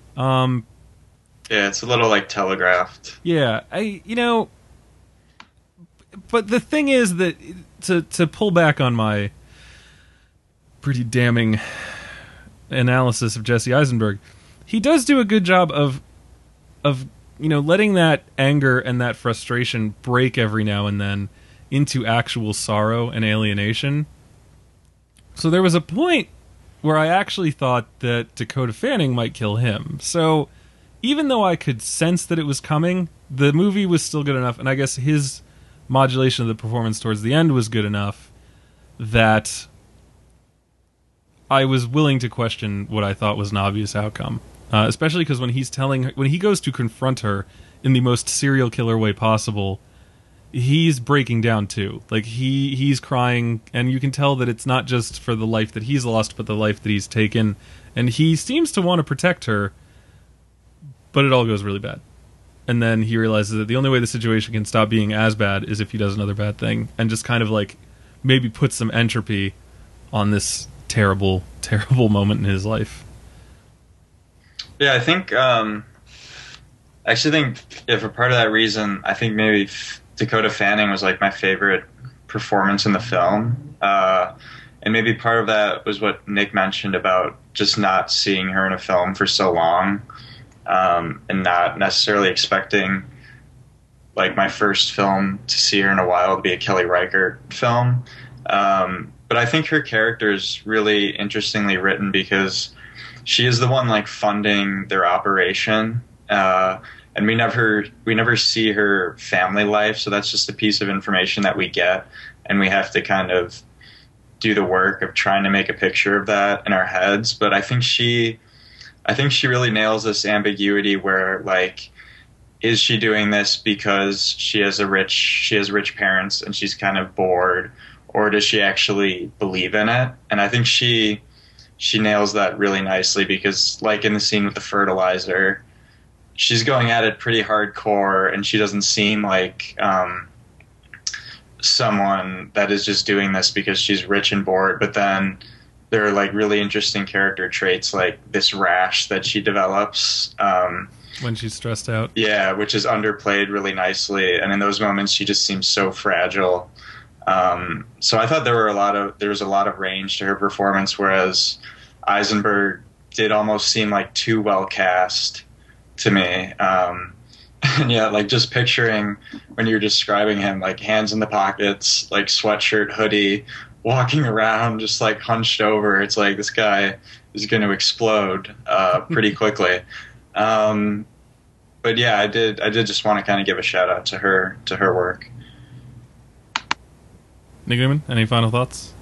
Yeah, it's a little like telegraphed. Yeah, but the thing is that to pull back on my pretty damning analysis of Jesse Eisenberg, he does do a good job of letting that anger and that frustration break every now and then into actual sorrow and alienation. So there was a point where I actually thought that Dakota Fanning might kill him. So even though I could sense that it was coming, the movie was still good enough, and I guess his modulation of the performance towards the end was good enough that I was willing to question what I thought was an obvious outcome. Especially because when he goes to confront her in the most serial killer way possible, he's breaking down too. Like he's crying, and you can tell that it's not just for the life that he's lost, but the life that he's taken. And he seems to want to protect her, but it all goes really bad. And then he realizes that the only way the situation can stop being as bad is if he does another bad thing, and just kind of like maybe put some entropy on this terrible, terrible moment in his life. Yeah, I think, I actually think if a part of that reason, I think maybe Dakota Fanning was like my favorite performance in the film. And maybe part of that was what Nick mentioned about just not seeing her in a film for so long, and not necessarily expecting like my first film to see her in a while to be a Kelly Reichardt film. But I think her character is really interestingly written because she is the one like funding their operation, and we never see her family life, so that's just a piece of information that we get, and we have to kind of do the work of trying to make a picture of that in our heads. But I think she really nails this ambiguity where, like, is she doing this because she has rich parents and she's kind of bored, or does she actually believe in it? And I think she nails that really nicely because, like in the scene with the fertilizer, she's going at it pretty hardcore, and she doesn't seem like someone that is just doing this because she's rich and bored. But then there are like really interesting character traits, like this rash that she develops when she's stressed out. Yeah, which is underplayed really nicely, and in those moments she just seems so fragile. So I thought there was a lot of range to her performance, whereas Eisenberg did almost seem like too well cast to me. And yeah, like just picturing when you're describing him, like hands in the pockets, like sweatshirt, hoodie, walking around just like hunched over. It's like this guy is going to explode pretty quickly. But yeah, I did just want to kind of give a shout out to her work. Nick Newman, any final thoughts?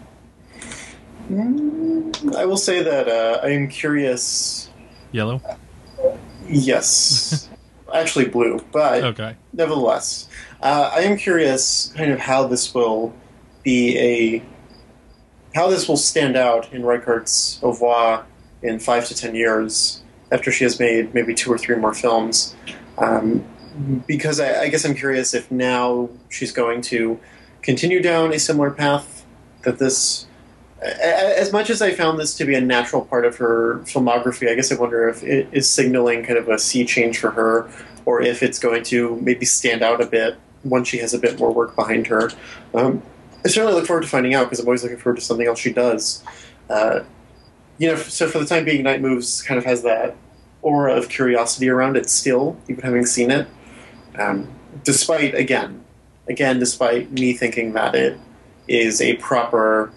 I will say that I am curious. Yellow? Yes. Actually blue, but okay. Nevertheless. I am curious kind of how this will stand out in Reichardt's au revoir in 5 to 10 years after she has made maybe 2 or 3 more films. Because I guess I'm curious if now she's going to continue down a similar path that this... As much as I found this to be a natural part of her filmography, I guess I wonder if it is signaling kind of a sea change for her, or if it's going to maybe stand out a bit once she has a bit more work behind her. I certainly look forward to finding out because I'm always looking forward to something else she does. So for the time being, Night Moves kind of has that aura of curiosity around it still, even having seen it. Despite me thinking that it is a proper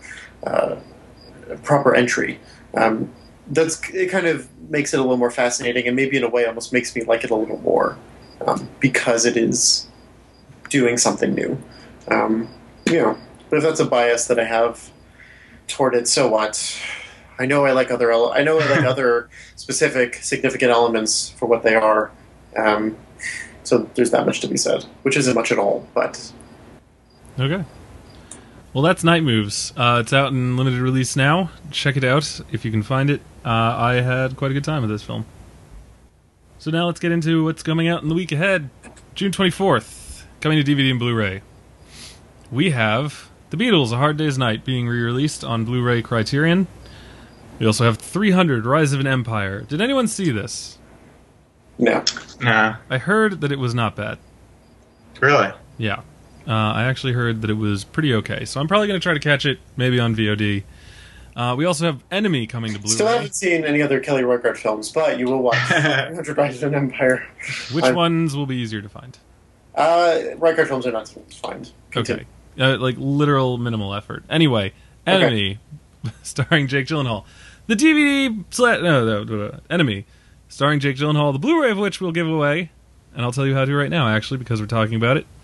entry. It kind of makes it a little more fascinating, and maybe in a way almost makes me like it a little more because it is doing something new. But if that's a bias that I have toward it, so what? I know I like other specific significant elements for what they are. So there's that much to be said, which isn't much at all, but Okay. Well, that's Night Moves. It's out in limited release now. Check it out if you can find it. I had quite a good time with this film. So now let's get into what's coming out in the week ahead. June 24th, coming to DVD and Blu-ray. We have The Beatles, A Hard Day's Night, being re-released on Blu-ray Criterion. We also have 300, Rise of an Empire. Did anyone see this? no. Nah. I heard that it was not bad. Really? Yeah. I actually heard that it was pretty okay, so I'm probably going to try to catch it, maybe on VOD. We also have Enemy coming to Blu-ray. Still haven't seen any other Kelly Reichardt films, but you will watch 300 Rise of an Empire. Which ones will be easier to find? Reichardt films are not so to find. Okay. Like literal minimal effort. Anyway, Enemy, starring Jake Gyllenhaal. The DVD... Enemy, starring Jake Gyllenhaal, the Blu-ray of which we'll give away. And I'll tell you how to right now, actually, because we're talking about it.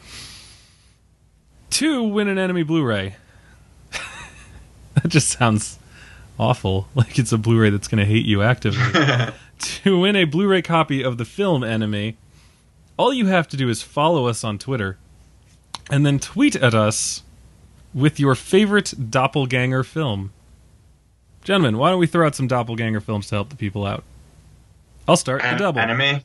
2 win an Enemy Blu-ray. That just sounds awful. Like it's a Blu-ray that's going to hate you actively. To win a Blu-ray copy of the film Enemy, all you have to do is follow us on Twitter and then tweet at us with your favorite doppelganger film. Gentlemen, why don't we throw out some doppelganger films to help the people out? I'll start the double. Enemy?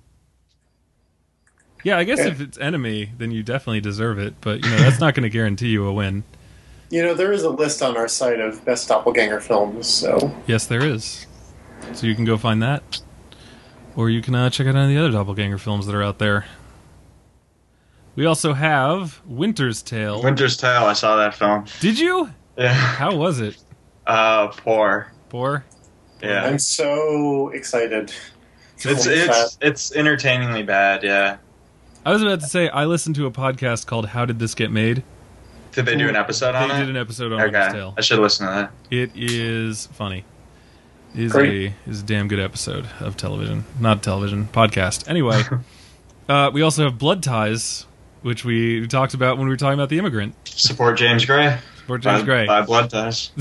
Yeah, I guess if it's Enemy, then you definitely deserve it, but that's not going to guarantee you a win. There is a list on our site of best doppelganger films, so... Yes, there is. So you can go find that. Or you can check out any of the other doppelganger films that are out there. We also have Winter's Tale. Winter's Tale, I saw that film. Did you? Yeah. How was it? Poor. Poor? Yeah. I'm so excited. It's entertainingly bad, yeah. I was about to say, I listened to a podcast called How Did This Get Made? Did they do an episode on it? They did an episode on Winter's Tale. I should listen to that. It is funny. It is a damn good episode of television. Not television, podcast. Anyway, we also have Blood Ties, which we talked about when we were talking about The Immigrant. Support James Gray. Support James Gray. By Blood Ties.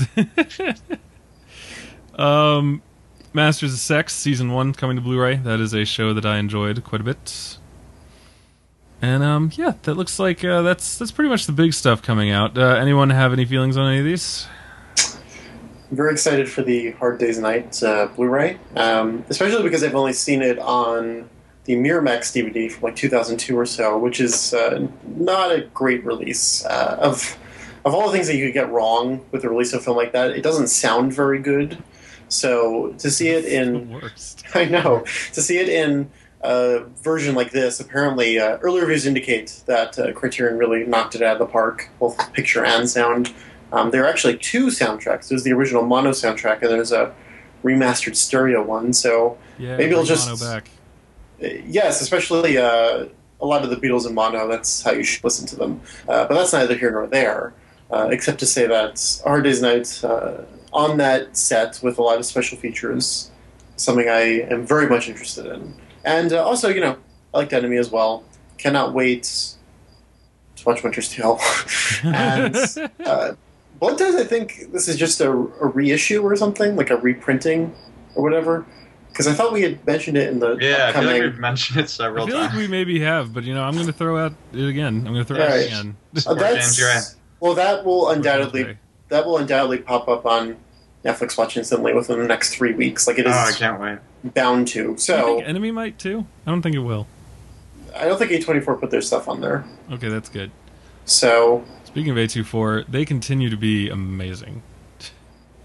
Masters of Sex, Season 1, coming to Blu-ray. That is a show that I enjoyed quite a bit. And, that looks like that's pretty much the big stuff coming out. Anyone have any feelings on any of these? I'm very excited for the Hard Day's Night Blu-ray, especially because I've only seen it on the Miramax DVD from 2002 or so, which is not a great release. Of all the things that you could get wrong with the release of a film like that, it doesn't sound very good. So to see it in... the worst. I know. To see it in... a version like this, apparently early reviews indicate that Criterion really knocked it out of the park, both picture and sound. There are actually 2 soundtracks. There's the original mono soundtrack, and there's a remastered stereo one. So maybe it'll just mono back. Yes, especially a lot of the Beatles in mono. That's how you should listen to them. But that's neither here nor there, except to say that A Hard Day's Night on that set with a lot of special features, something I am very much interested in. And also, I liked Enemy as well. Cannot wait to watch Winter's Tale. And Blood Ties, I think this is just a reissue or something, like a reprinting or whatever. Because I thought we had mentioned it in the upcoming... I feel like we've mentioned it several times. I feel like we maybe have, but I'm going to throw out it again. I'm going to throw it out again. Well, that will undoubtedly pop up on Netflix Watch instantly within the next 3 weeks. Like it is. Oh, I can't wait. Bound to. So do you think Enemy might too? I don't think it will. I don't think A24 put their stuff on there. Okay, that's good. So speaking of A24, they continue to be amazing.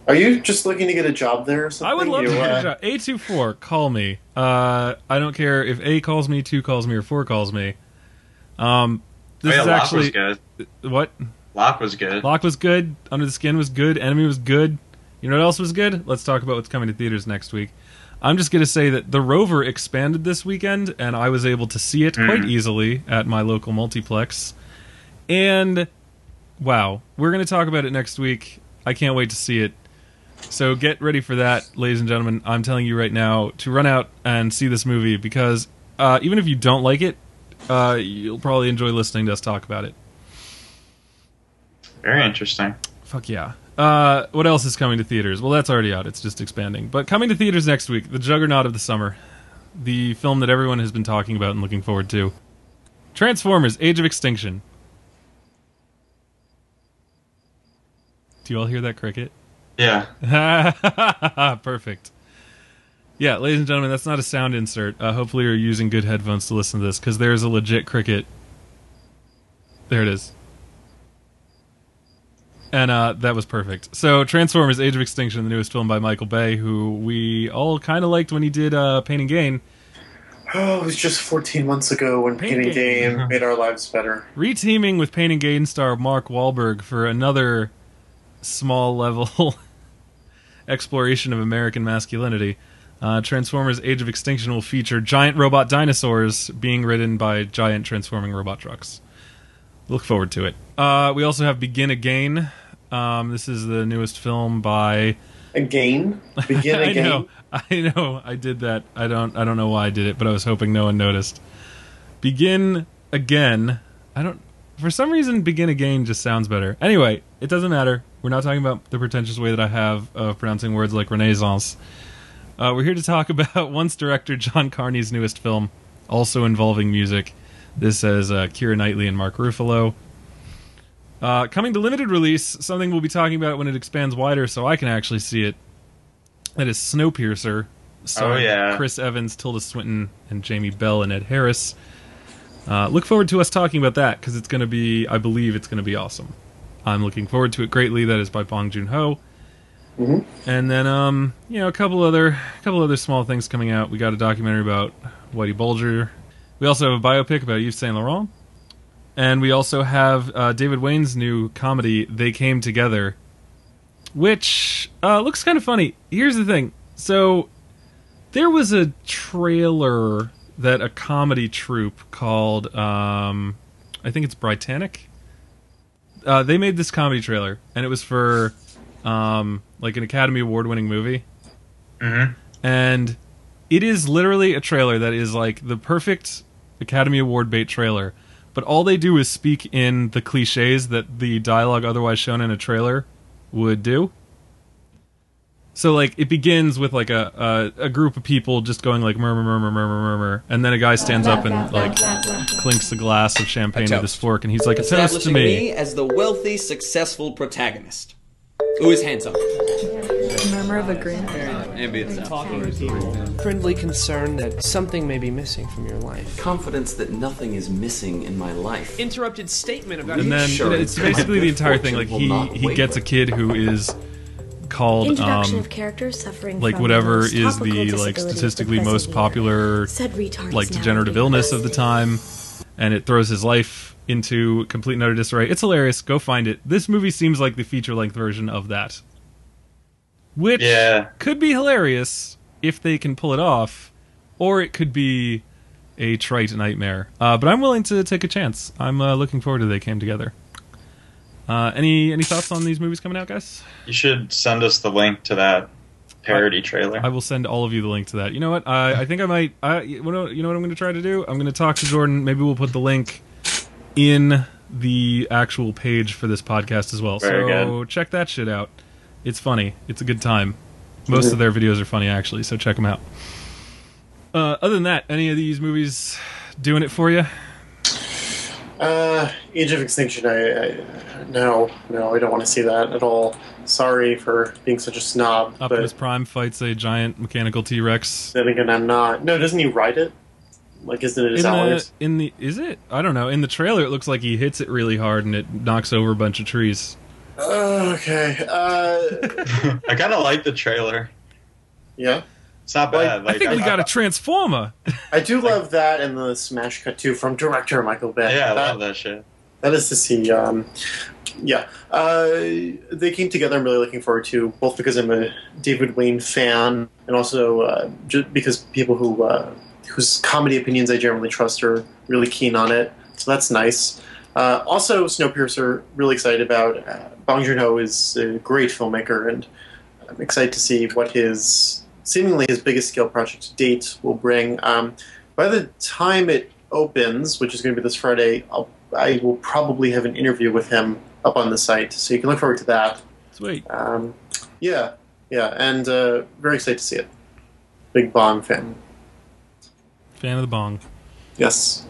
Are you just looking to get a job there or something? I would love to You, get a job. A24, call me. I don't care if A calls me, 2 calls me, or 4 calls me. This is Locke actually was good. what? Locke was good. Locke was good. Under the Skin was good. Enemy was good. You know what else was good? Let's talk about what's coming to theaters next week. I'm just going to say that The Rover expanded this weekend, and I was able to see it quite easily at my local multiplex. And, wow, we're going to talk about it next week. I can't wait to see it. So get ready for that, ladies and gentlemen. I'm telling you right now to run out and see this movie, because even if you don't like it, you'll probably enjoy listening to us talk about it. Very interesting. Fuck yeah. What else is coming to theaters? Well, that's already out. It's just expanding. But coming to theaters next week, the juggernaut of the summer. The film that everyone has been talking about and looking forward to. Transformers: Age of Extinction. Do you all hear that cricket? Yeah. Perfect. Yeah, ladies and gentlemen, that's not a sound insert. Hopefully you're using good headphones to listen to this, because there's a legit cricket. There it is. And that was perfect. So, Transformers: Age of Extinction, the newest film by Michael Bay, who we all kind of liked when he did Pain and Gain. Oh, it was just 14 months ago when Pain and Gain made our lives better. Reteaming with Pain and Gain star Mark Wahlberg for another small-level exploration of American masculinity. Transformers: Age of Extinction will feature giant robot dinosaurs being ridden by giant transforming robot trucks. Look forward to it. We also have Begin Again. This is the newest film by... Again? Begin Again? I know. I did that. I don't know why I did it, but I was hoping no one noticed. Begin Again. For some reason, Begin Again just sounds better. Anyway, it doesn't matter. We're not talking about the pretentious way that I have of pronouncing words like Renaissance. We're here to talk about once director John Carney's newest film, also involving music. This has Keira Knightley and Mark Ruffalo. Coming to limited release, something we'll be talking about when it expands wider so I can actually see it. That is Snowpiercer, starring Chris Evans, Tilda Swinton, and Jamie Bell and Ed Harris. Look forward to us talking about that, because it's going to be, I believe it's going to be awesome. I'm looking forward to it greatly. That is by Bong Joon-ho. Mm-hmm. And then, a couple other small things coming out. We got a documentary about Whitey Bulger. We also have a biopic about Yves Saint Laurent. And we also have David Wayne's new comedy, They Came Together, which looks kind of funny. Here's the thing. So, there was a trailer that a comedy troupe called, I think it's Britannic. They made this comedy trailer, and it was for, like an Academy Award-winning movie. Mm-hmm. And it is literally a trailer that is like the perfect Academy Award bait trailer, but all they do is speak in the cliches that the dialogue otherwise shown in a trailer would do. So, like, it begins with, like, a group of people just going, like, murmur, murmur, murmur, murmur, and then a guy stands up and, like, clinks a glass of champagne with his fork, and he's like, a toast to me. As the wealthy, successful protagonist. Ooh, his hands up. Murmur of agreement. Talking to people. Friendly concern that something may be missing from your life. Confidence that nothing is missing in my life. Interrupted statement about... And then it's basically the entire thing. Like, he gets a kid who is called Introduction of characters suffering like from whatever most is topical the like disability statistically of the most present popular year. Said retards like now degenerative being illness of the time, and it throws his life into complete and utter disarray. It's hilarious. Go find it. This movie seems like the feature-length version of that, which could be hilarious if they can pull it off, or it could be a trite nightmare. But I'm willing to take a chance. I'm looking forward to They Came Together. Any thoughts on these movies coming out, guys? You should send us the link to that parody trailer. I will send all of you the link to that. You know what? I think I might. You know what I'm going to try to do? I'm going to talk to Jordan. Maybe we'll put the link in the actual page for this podcast as well. Very so good. Check that shit out. It's funny. It's a good time. Most of their videos are funny, actually, so check them out. Other than that, any of these movies doing it for you? Age of Extinction, no, I don't want to see that at all. Sorry for being such a snob. Optimus Prime fights a giant mechanical T-Rex. Then again, I'm not. No, doesn't he ride it? Like, isn't it his hours? Is it? I don't know. In the trailer, it looks like he hits it really hard and it knocks over a bunch of trees. Okay. I kind of like the trailer. Yeah. It's not bad. I think we got a Transformer. I do love that and the smash cut too from director Michael Bay. Yeah, I love that shit. That is to see. They came together. I'm really looking forward to, both because I'm a David Wayne fan and also just because people whose comedy opinions I generally trust are really keen on it. So that's nice. Also, Snowpiercer, really excited about. Bong Joon-ho is a great filmmaker, and I'm excited to see what seemingly his biggest scale project to date will bring. By the time it opens, which is going to be this Friday, I will probably have an interview with him up on the site, so you can look forward to that. Sweet. Yeah, and very excited to see it. Big Bong fan. Fan of the Bong. Yes.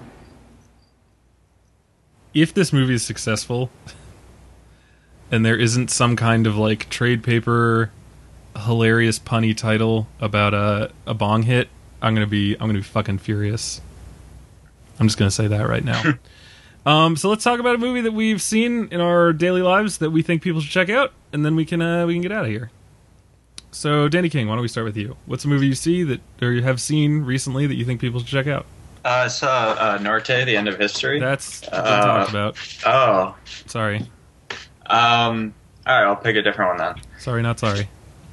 If this movie is successful, and there isn't some kind of like trade paper, hilarious punny title about a Bong hit, I'm gonna be fucking furious. I'm just gonna say that right now. So let's talk about a movie that we've seen in our daily lives that we think people should check out, and then we can get out of here. So, Danny King, why don't we start with you? What's a movie you see or you have seen recently that you think people should check out? I saw Norte, The End of History. That's what we talked about. Oh. Sorry. All right, I'll pick a different one then. Sorry, not sorry.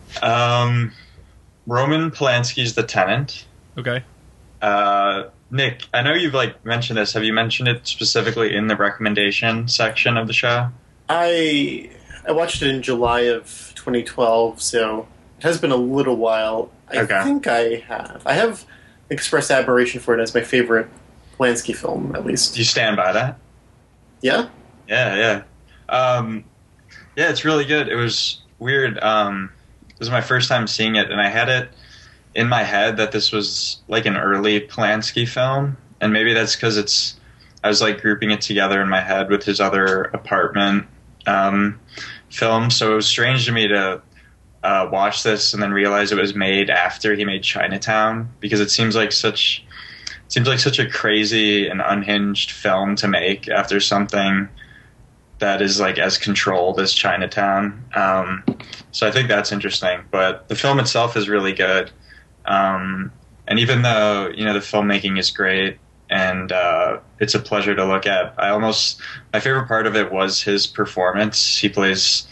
Roman Polanski's The Tenant. Okay. Nick, I know you've mentioned this. Have you mentioned it specifically in the recommendation section of the show? I watched it in July of 2012, so it has been a little while. I think I have. I have expressed admiration for it as my favorite Polanski film, at least. Do you stand by that? Yeah? Yeah. Yeah, it's really good. It was weird. It was my first time seeing it, and I had it in my head that this was like an early Polanski film, and maybe that's because I was grouping it together in my head with his other Apartment film, so it was strange to me to watch this and then realize it was made after he made Chinatown, because it seems like such a crazy and unhinged film to make after something that is as controlled as Chinatown. So I think that's interesting, but the film itself is really good. And even though, the filmmaking is great and it's a pleasure to look at, my favorite part of it was his performance. He plays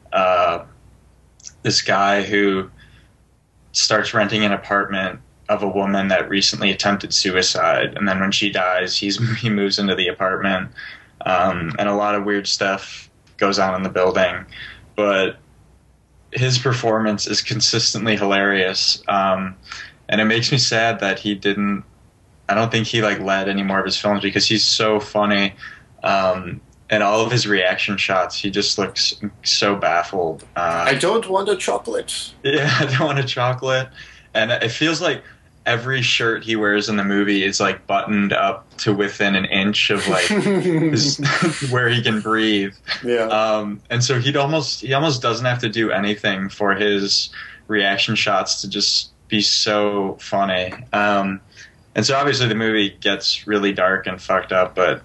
this guy who starts renting an apartment of a woman that recently attempted suicide, and then when she dies, he moves into the apartment, and a lot of weird stuff goes on in the building, but his performance is consistently hilarious, and it makes me sad that I don't think he led any more of his films, because he's so funny, and all of his reaction shots, he just looks so baffled. I don't want a chocolate. Yeah, I don't want a chocolate. And it feels like every shirt he wears in the movie is buttoned up to within an inch of where he can breathe. Yeah. And so he almost doesn't have to do anything for his reaction shots to just be so funny. And so obviously the movie gets really dark and fucked up, but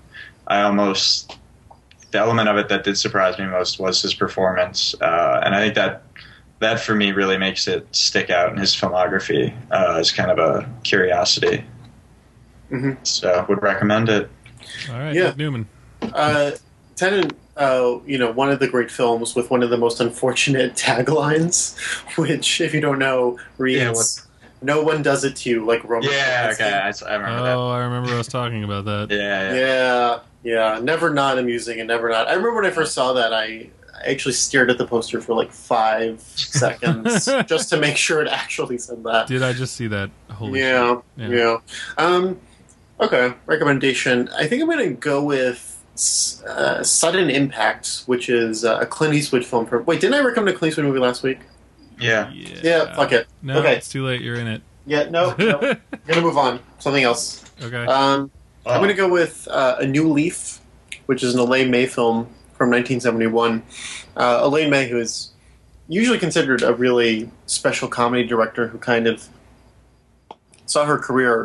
the element of it that did surprise me most was his performance. And I think that for me really makes it stick out in his filmography as kind of a curiosity. Mm-hmm. So would recommend it. All right, yeah. Newman. Tenet, one of the great films with one of the most unfortunate taglines, which, if you don't know, reads, "No one does it to you like Roman." Yeah, okay, I remember that. Oh, I remember us talking about that. Yeah. Never not amusing and never not. I remember when I first saw that, I actually stared at the poster for 5 seconds just to make sure it actually said that. Did I just see that? Holy shit. Yeah. Okay, recommendation. I think I'm going to go with Sudden Impact, which is a Clint Eastwood film. Wait, didn't I recommend a Clint Eastwood movie last week? Yeah. Yeah, fuck it. No, okay. It's too late. You're in it. Yeah, no. I'm going to move on. Something else. Okay. I'm going to go with A New Leaf, which is an Elaine May film from 1971. Elaine May, who is usually considered a really special comedy director who kind of saw her career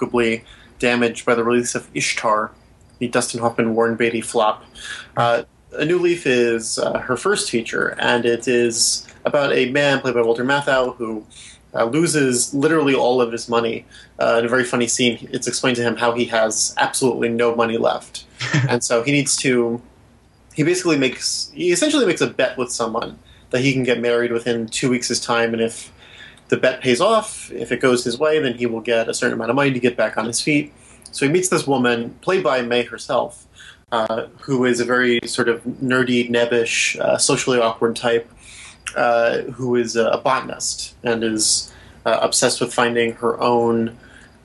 irrevocably damaged by the release of Ishtar, the Dustin Hoffman, Warren Beatty flop. A New Leaf is her first feature, and it is about a man played by Walter Matthau who loses literally all of his money. In a very funny scene, it's explained to him how he has absolutely no money left. And so he essentially makes a bet with someone that he can get married within 2 weeks' time, and if the bet pays off, if it goes his way, then he will get a certain amount of money to get back on his feet. So he meets this woman, played by May herself, who is a very sort of nerdy, nebbish, socially awkward type, who is a botanist and is obsessed with finding her own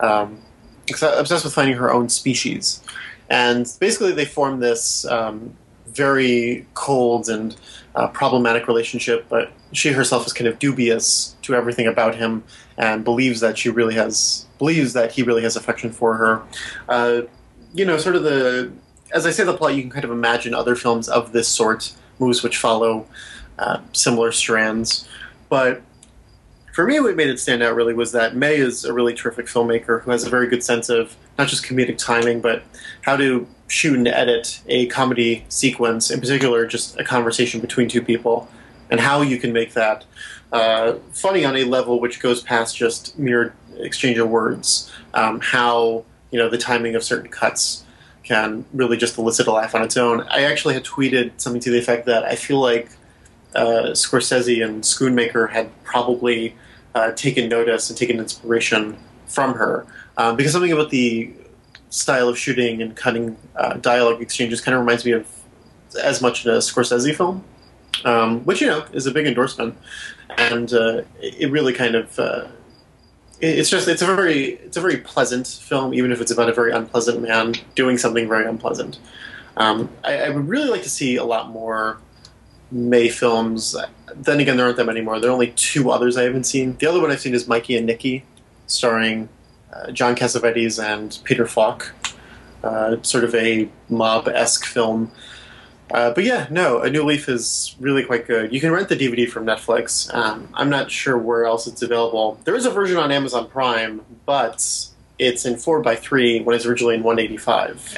species. And basically, they form this very cold and problematic relationship. But she herself is kind of dubious to everything about him and believes that he really has affection for her. Sort of as I say the plot, you can kind of imagine other films of this sort, movies which follow similar strands. But for me, what made it stand out really was that May is a really terrific filmmaker who has a very good sense of not just comedic timing, but how to shoot and edit a comedy sequence, in particular just a conversation between two people, and how you can make that funny on a level which goes past just mere exchange of words. How the timing of certain cuts can really just elicit a laugh on its own. I actually had tweeted something to the effect that I feel like Scorsese and Schoonmaker had probably taken notice and taken inspiration from her, because something about the style of shooting and cutting dialogue exchanges kind of reminds me of as much a Scorsese film, which is a big endorsement, and it really kind of it's a very pleasant film, even if it's about a very unpleasant man doing something very unpleasant. I would really like to see a lot more May films. Then again, there aren't that many more. There are only 2 others I haven't seen. The other one I've seen is Mikey and Nicky, starring John Cassavetes and Peter Falk. Sort of a mob-esque film. But yeah, no, A New Leaf is really quite good. You can rent the DVD from Netflix. I'm not sure where else it's available. There is a version on Amazon Prime, but it's in 4:3 when it's originally in 185.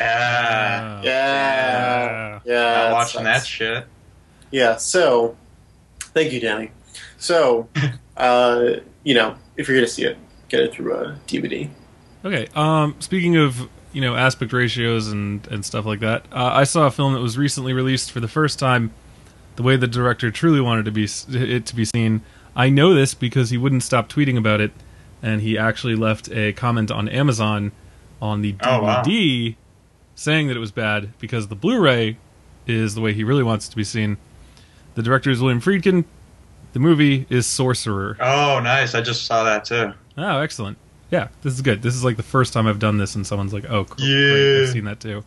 Yeah. I'm watching that shit. Yeah, so, thank you, Danny. So, if you're going to see it, get it through a DVD. Okay, speaking of, aspect ratios and stuff like that, I saw a film that was recently released for the first time the way the director truly wanted it to be seen. I know this because he wouldn't stop tweeting about it, and he actually left a comment on Amazon on the DVD saying that it was bad because the Blu-ray is the way he really wants it to be seen. The director is William Friedkin. The movie is Sorcerer. Oh, nice. I just saw that, too. Oh, excellent. Yeah, this is good. This is like the first time I've done this and someone's like, oh, cool, yeah. Great, I've seen that, too.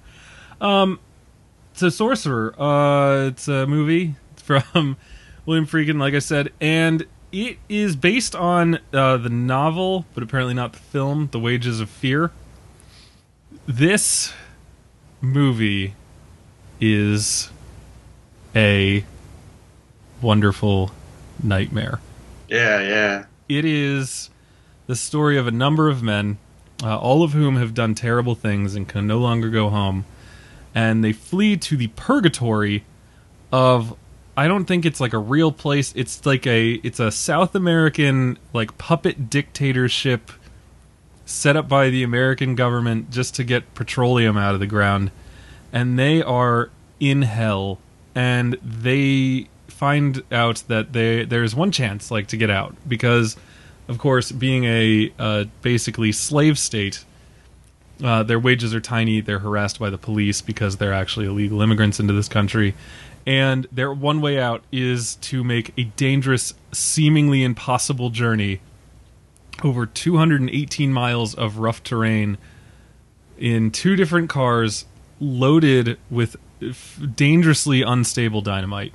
So Sorcerer, it's a movie from William Friedkin, like I said, and it is based on the novel, but apparently not the film, The Wages of Fear. This movie is a wonderful nightmare. Yeah. It is the story of a number of men, all of whom have done terrible things and can no longer go home, and they flee to the purgatory of, I don't think it's like a real place, it's a South American like puppet dictatorship set up by the American government just to get petroleum out of the ground, and they are in hell, and they find out that there's one chance to get out, because of course, being a basically slave state, their wages are tiny, they're harassed by the police because they're actually illegal immigrants into this country, and their one way out is to make a dangerous, seemingly impossible journey over 218 miles of rough terrain in 2 different cars loaded with dangerously unstable dynamite.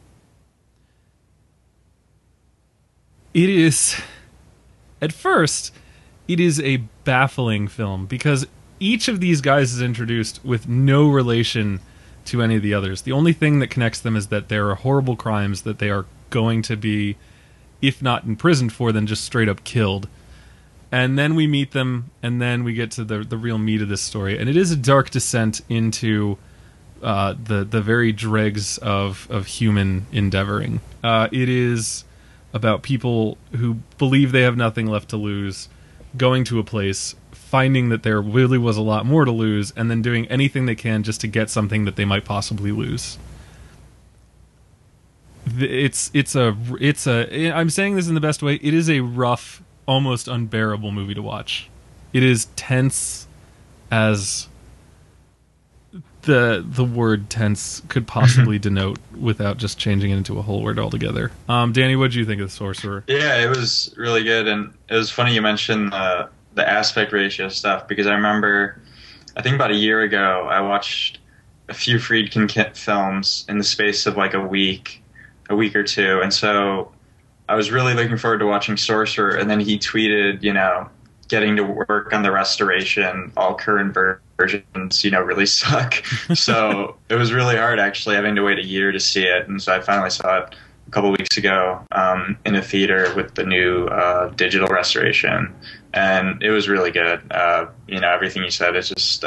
It is, at first, it is a baffling film because each of these guys is introduced with no relation to any of the others. The only thing that connects them is that there are horrible crimes that they are going to be, if not imprisoned for, then just straight up killed. And then we meet them, and then we get to the real meat of this story. And it is a dark descent into the very dregs of human endeavoring. It is about people who believe they have nothing left to lose, going to a place, finding that there really was a lot more to lose, and then doing anything they can just to get something that they might possibly lose. It's a I'm saying this in the best way. It is a rough, almost unbearable movie to watch. It is tense as the word tense could possibly denote without just changing it into a whole word altogether. Danny, what did you think of The Sorcerer? Yeah, it was really good, and it was funny you mentioned the aspect ratio stuff, because I remember, I think about a year ago, I watched a few Friedkin films in the space of like a week or two, and so I was really looking forward to watching Sorcerer, and then he tweeted, getting to work on the restoration, all current versions, really suck. So it was really hard actually having to wait a year to see it, and so I finally saw it a couple weeks ago in a theater with the new digital restoration, and it was really good. Everything you said is just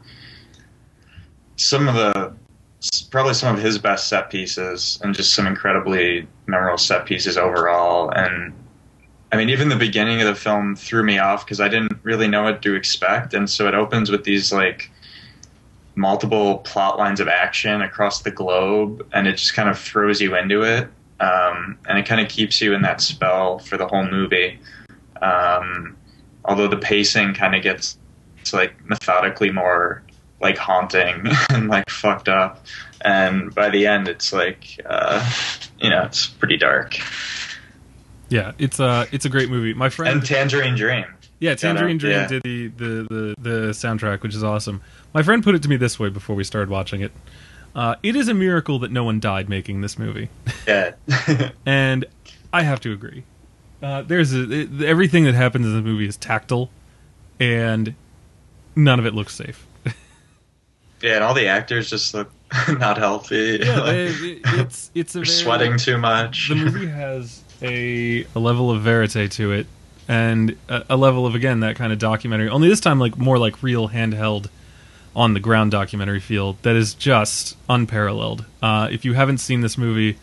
probably some of his best set pieces, and just some incredibly memorable set pieces overall. And I mean, even the beginning of the film threw me off because I didn't really know what to expect, and so it opens with these like multiple plot lines of action across the globe, and it just kind of throws you into it, and it kind of keeps you in that spell for the whole movie. Although the pacing kind of gets like methodically more like haunting and like fucked up, and by the end it's like it's pretty dark. Yeah, it's a great movie. My friend and Tangerine Dream. Yeah, Tangerine Dream did the soundtrack, which is awesome. My friend put it to me this way before we started watching it. It is a miracle that no one died making this movie. Yeah. And I have to agree. Everything that happens in the movie is tactile, and none of it looks safe. Yeah, and all the actors just look not healthy. Yeah, it's sweating too much. The movie has a level of verite to it, and a level of, again, that kind of documentary, only this time like more like real handheld on the ground documentary feel that is just unparalleled. If you haven't seen this movie,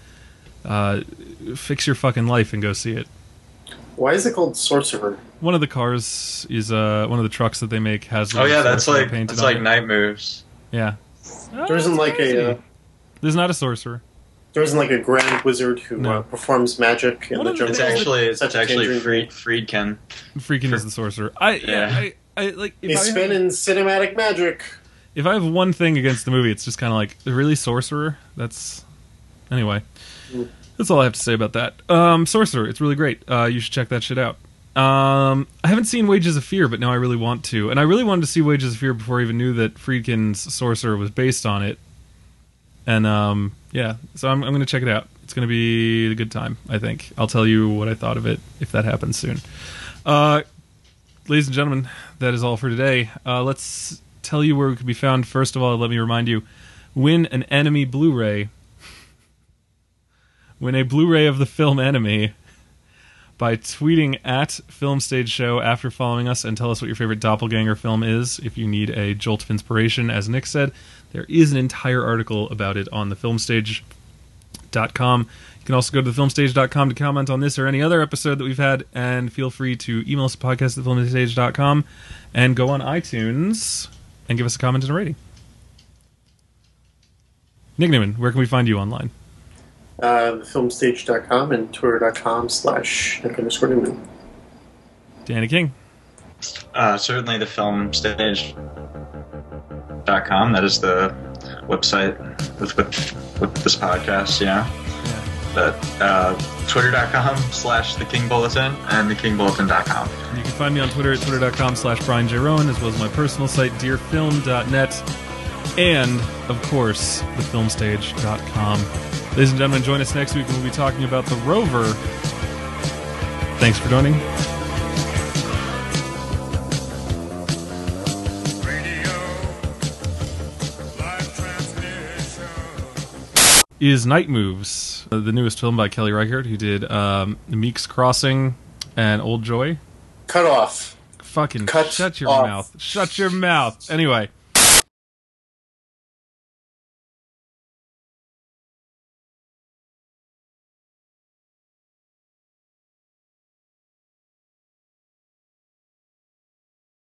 fix your fucking life and go see it. Why is it called Sorcerer? One of the cars is one of the trucks that they make has. Oh yeah, that's like it. Night Moves. Yeah. There isn't like There's not a sorcerer. There isn't like a grand wizard who performs magic in the jungle. It's actually Friedkin. Friedkin is the sorcerer. I like. He's spinning cinematic magic. If I have one thing against the movie, it's just kind of like, really, sorcerer? Anyway. That's all I have to say about that. Sorcerer, it's really great. You should check that shit out. I haven't seen Wages of Fear, but now I really want to. And I really wanted to see Wages of Fear before I even knew that Friedkin's Sorcerer was based on it. And, so I'm going to check it out. It's going to be a good time, I think. I'll tell you what I thought of it if that happens soon. Ladies and gentlemen, that is all for today. Let's tell you where we can be found. First of all, let me remind you, win an Enemy Blu-ray. Win a Blu-ray of the film Enemy by tweeting at Film Stage Show after following us, and tell us what your favorite doppelganger film is. If you need a jolt of inspiration, as Nick said, there is an entire article about it on thefilmstage.com. You can also go to thefilmstage.com to comment on this or any other episode that we've had, and feel free to email us at podcast@thefilmstage.com, and go on iTunes and give us a comment and a rating. Nick Newman, where can we find you online? Thefilmstage.com and twitter.com/Nick_Newman. Danny King. Certainly thefilmstage.com. That is the website with this podcast, But twitter.com/thekingbulletin and thekingbulletin.com. You can find me on Twitter at twitter.com/Brian J. Rowan, as well as my personal site, dearfilm.net, and, of course, thefilmstage.com. Ladies and gentlemen, join us next week when we'll be talking about The Rover. Thanks for joining. Is Night Moves, the newest film by Kelly Reichardt, who did Meek's Crossing and Old Joy. Cut off. Fucking Cut shut your off. mouth. Shut your mouth. Anyway.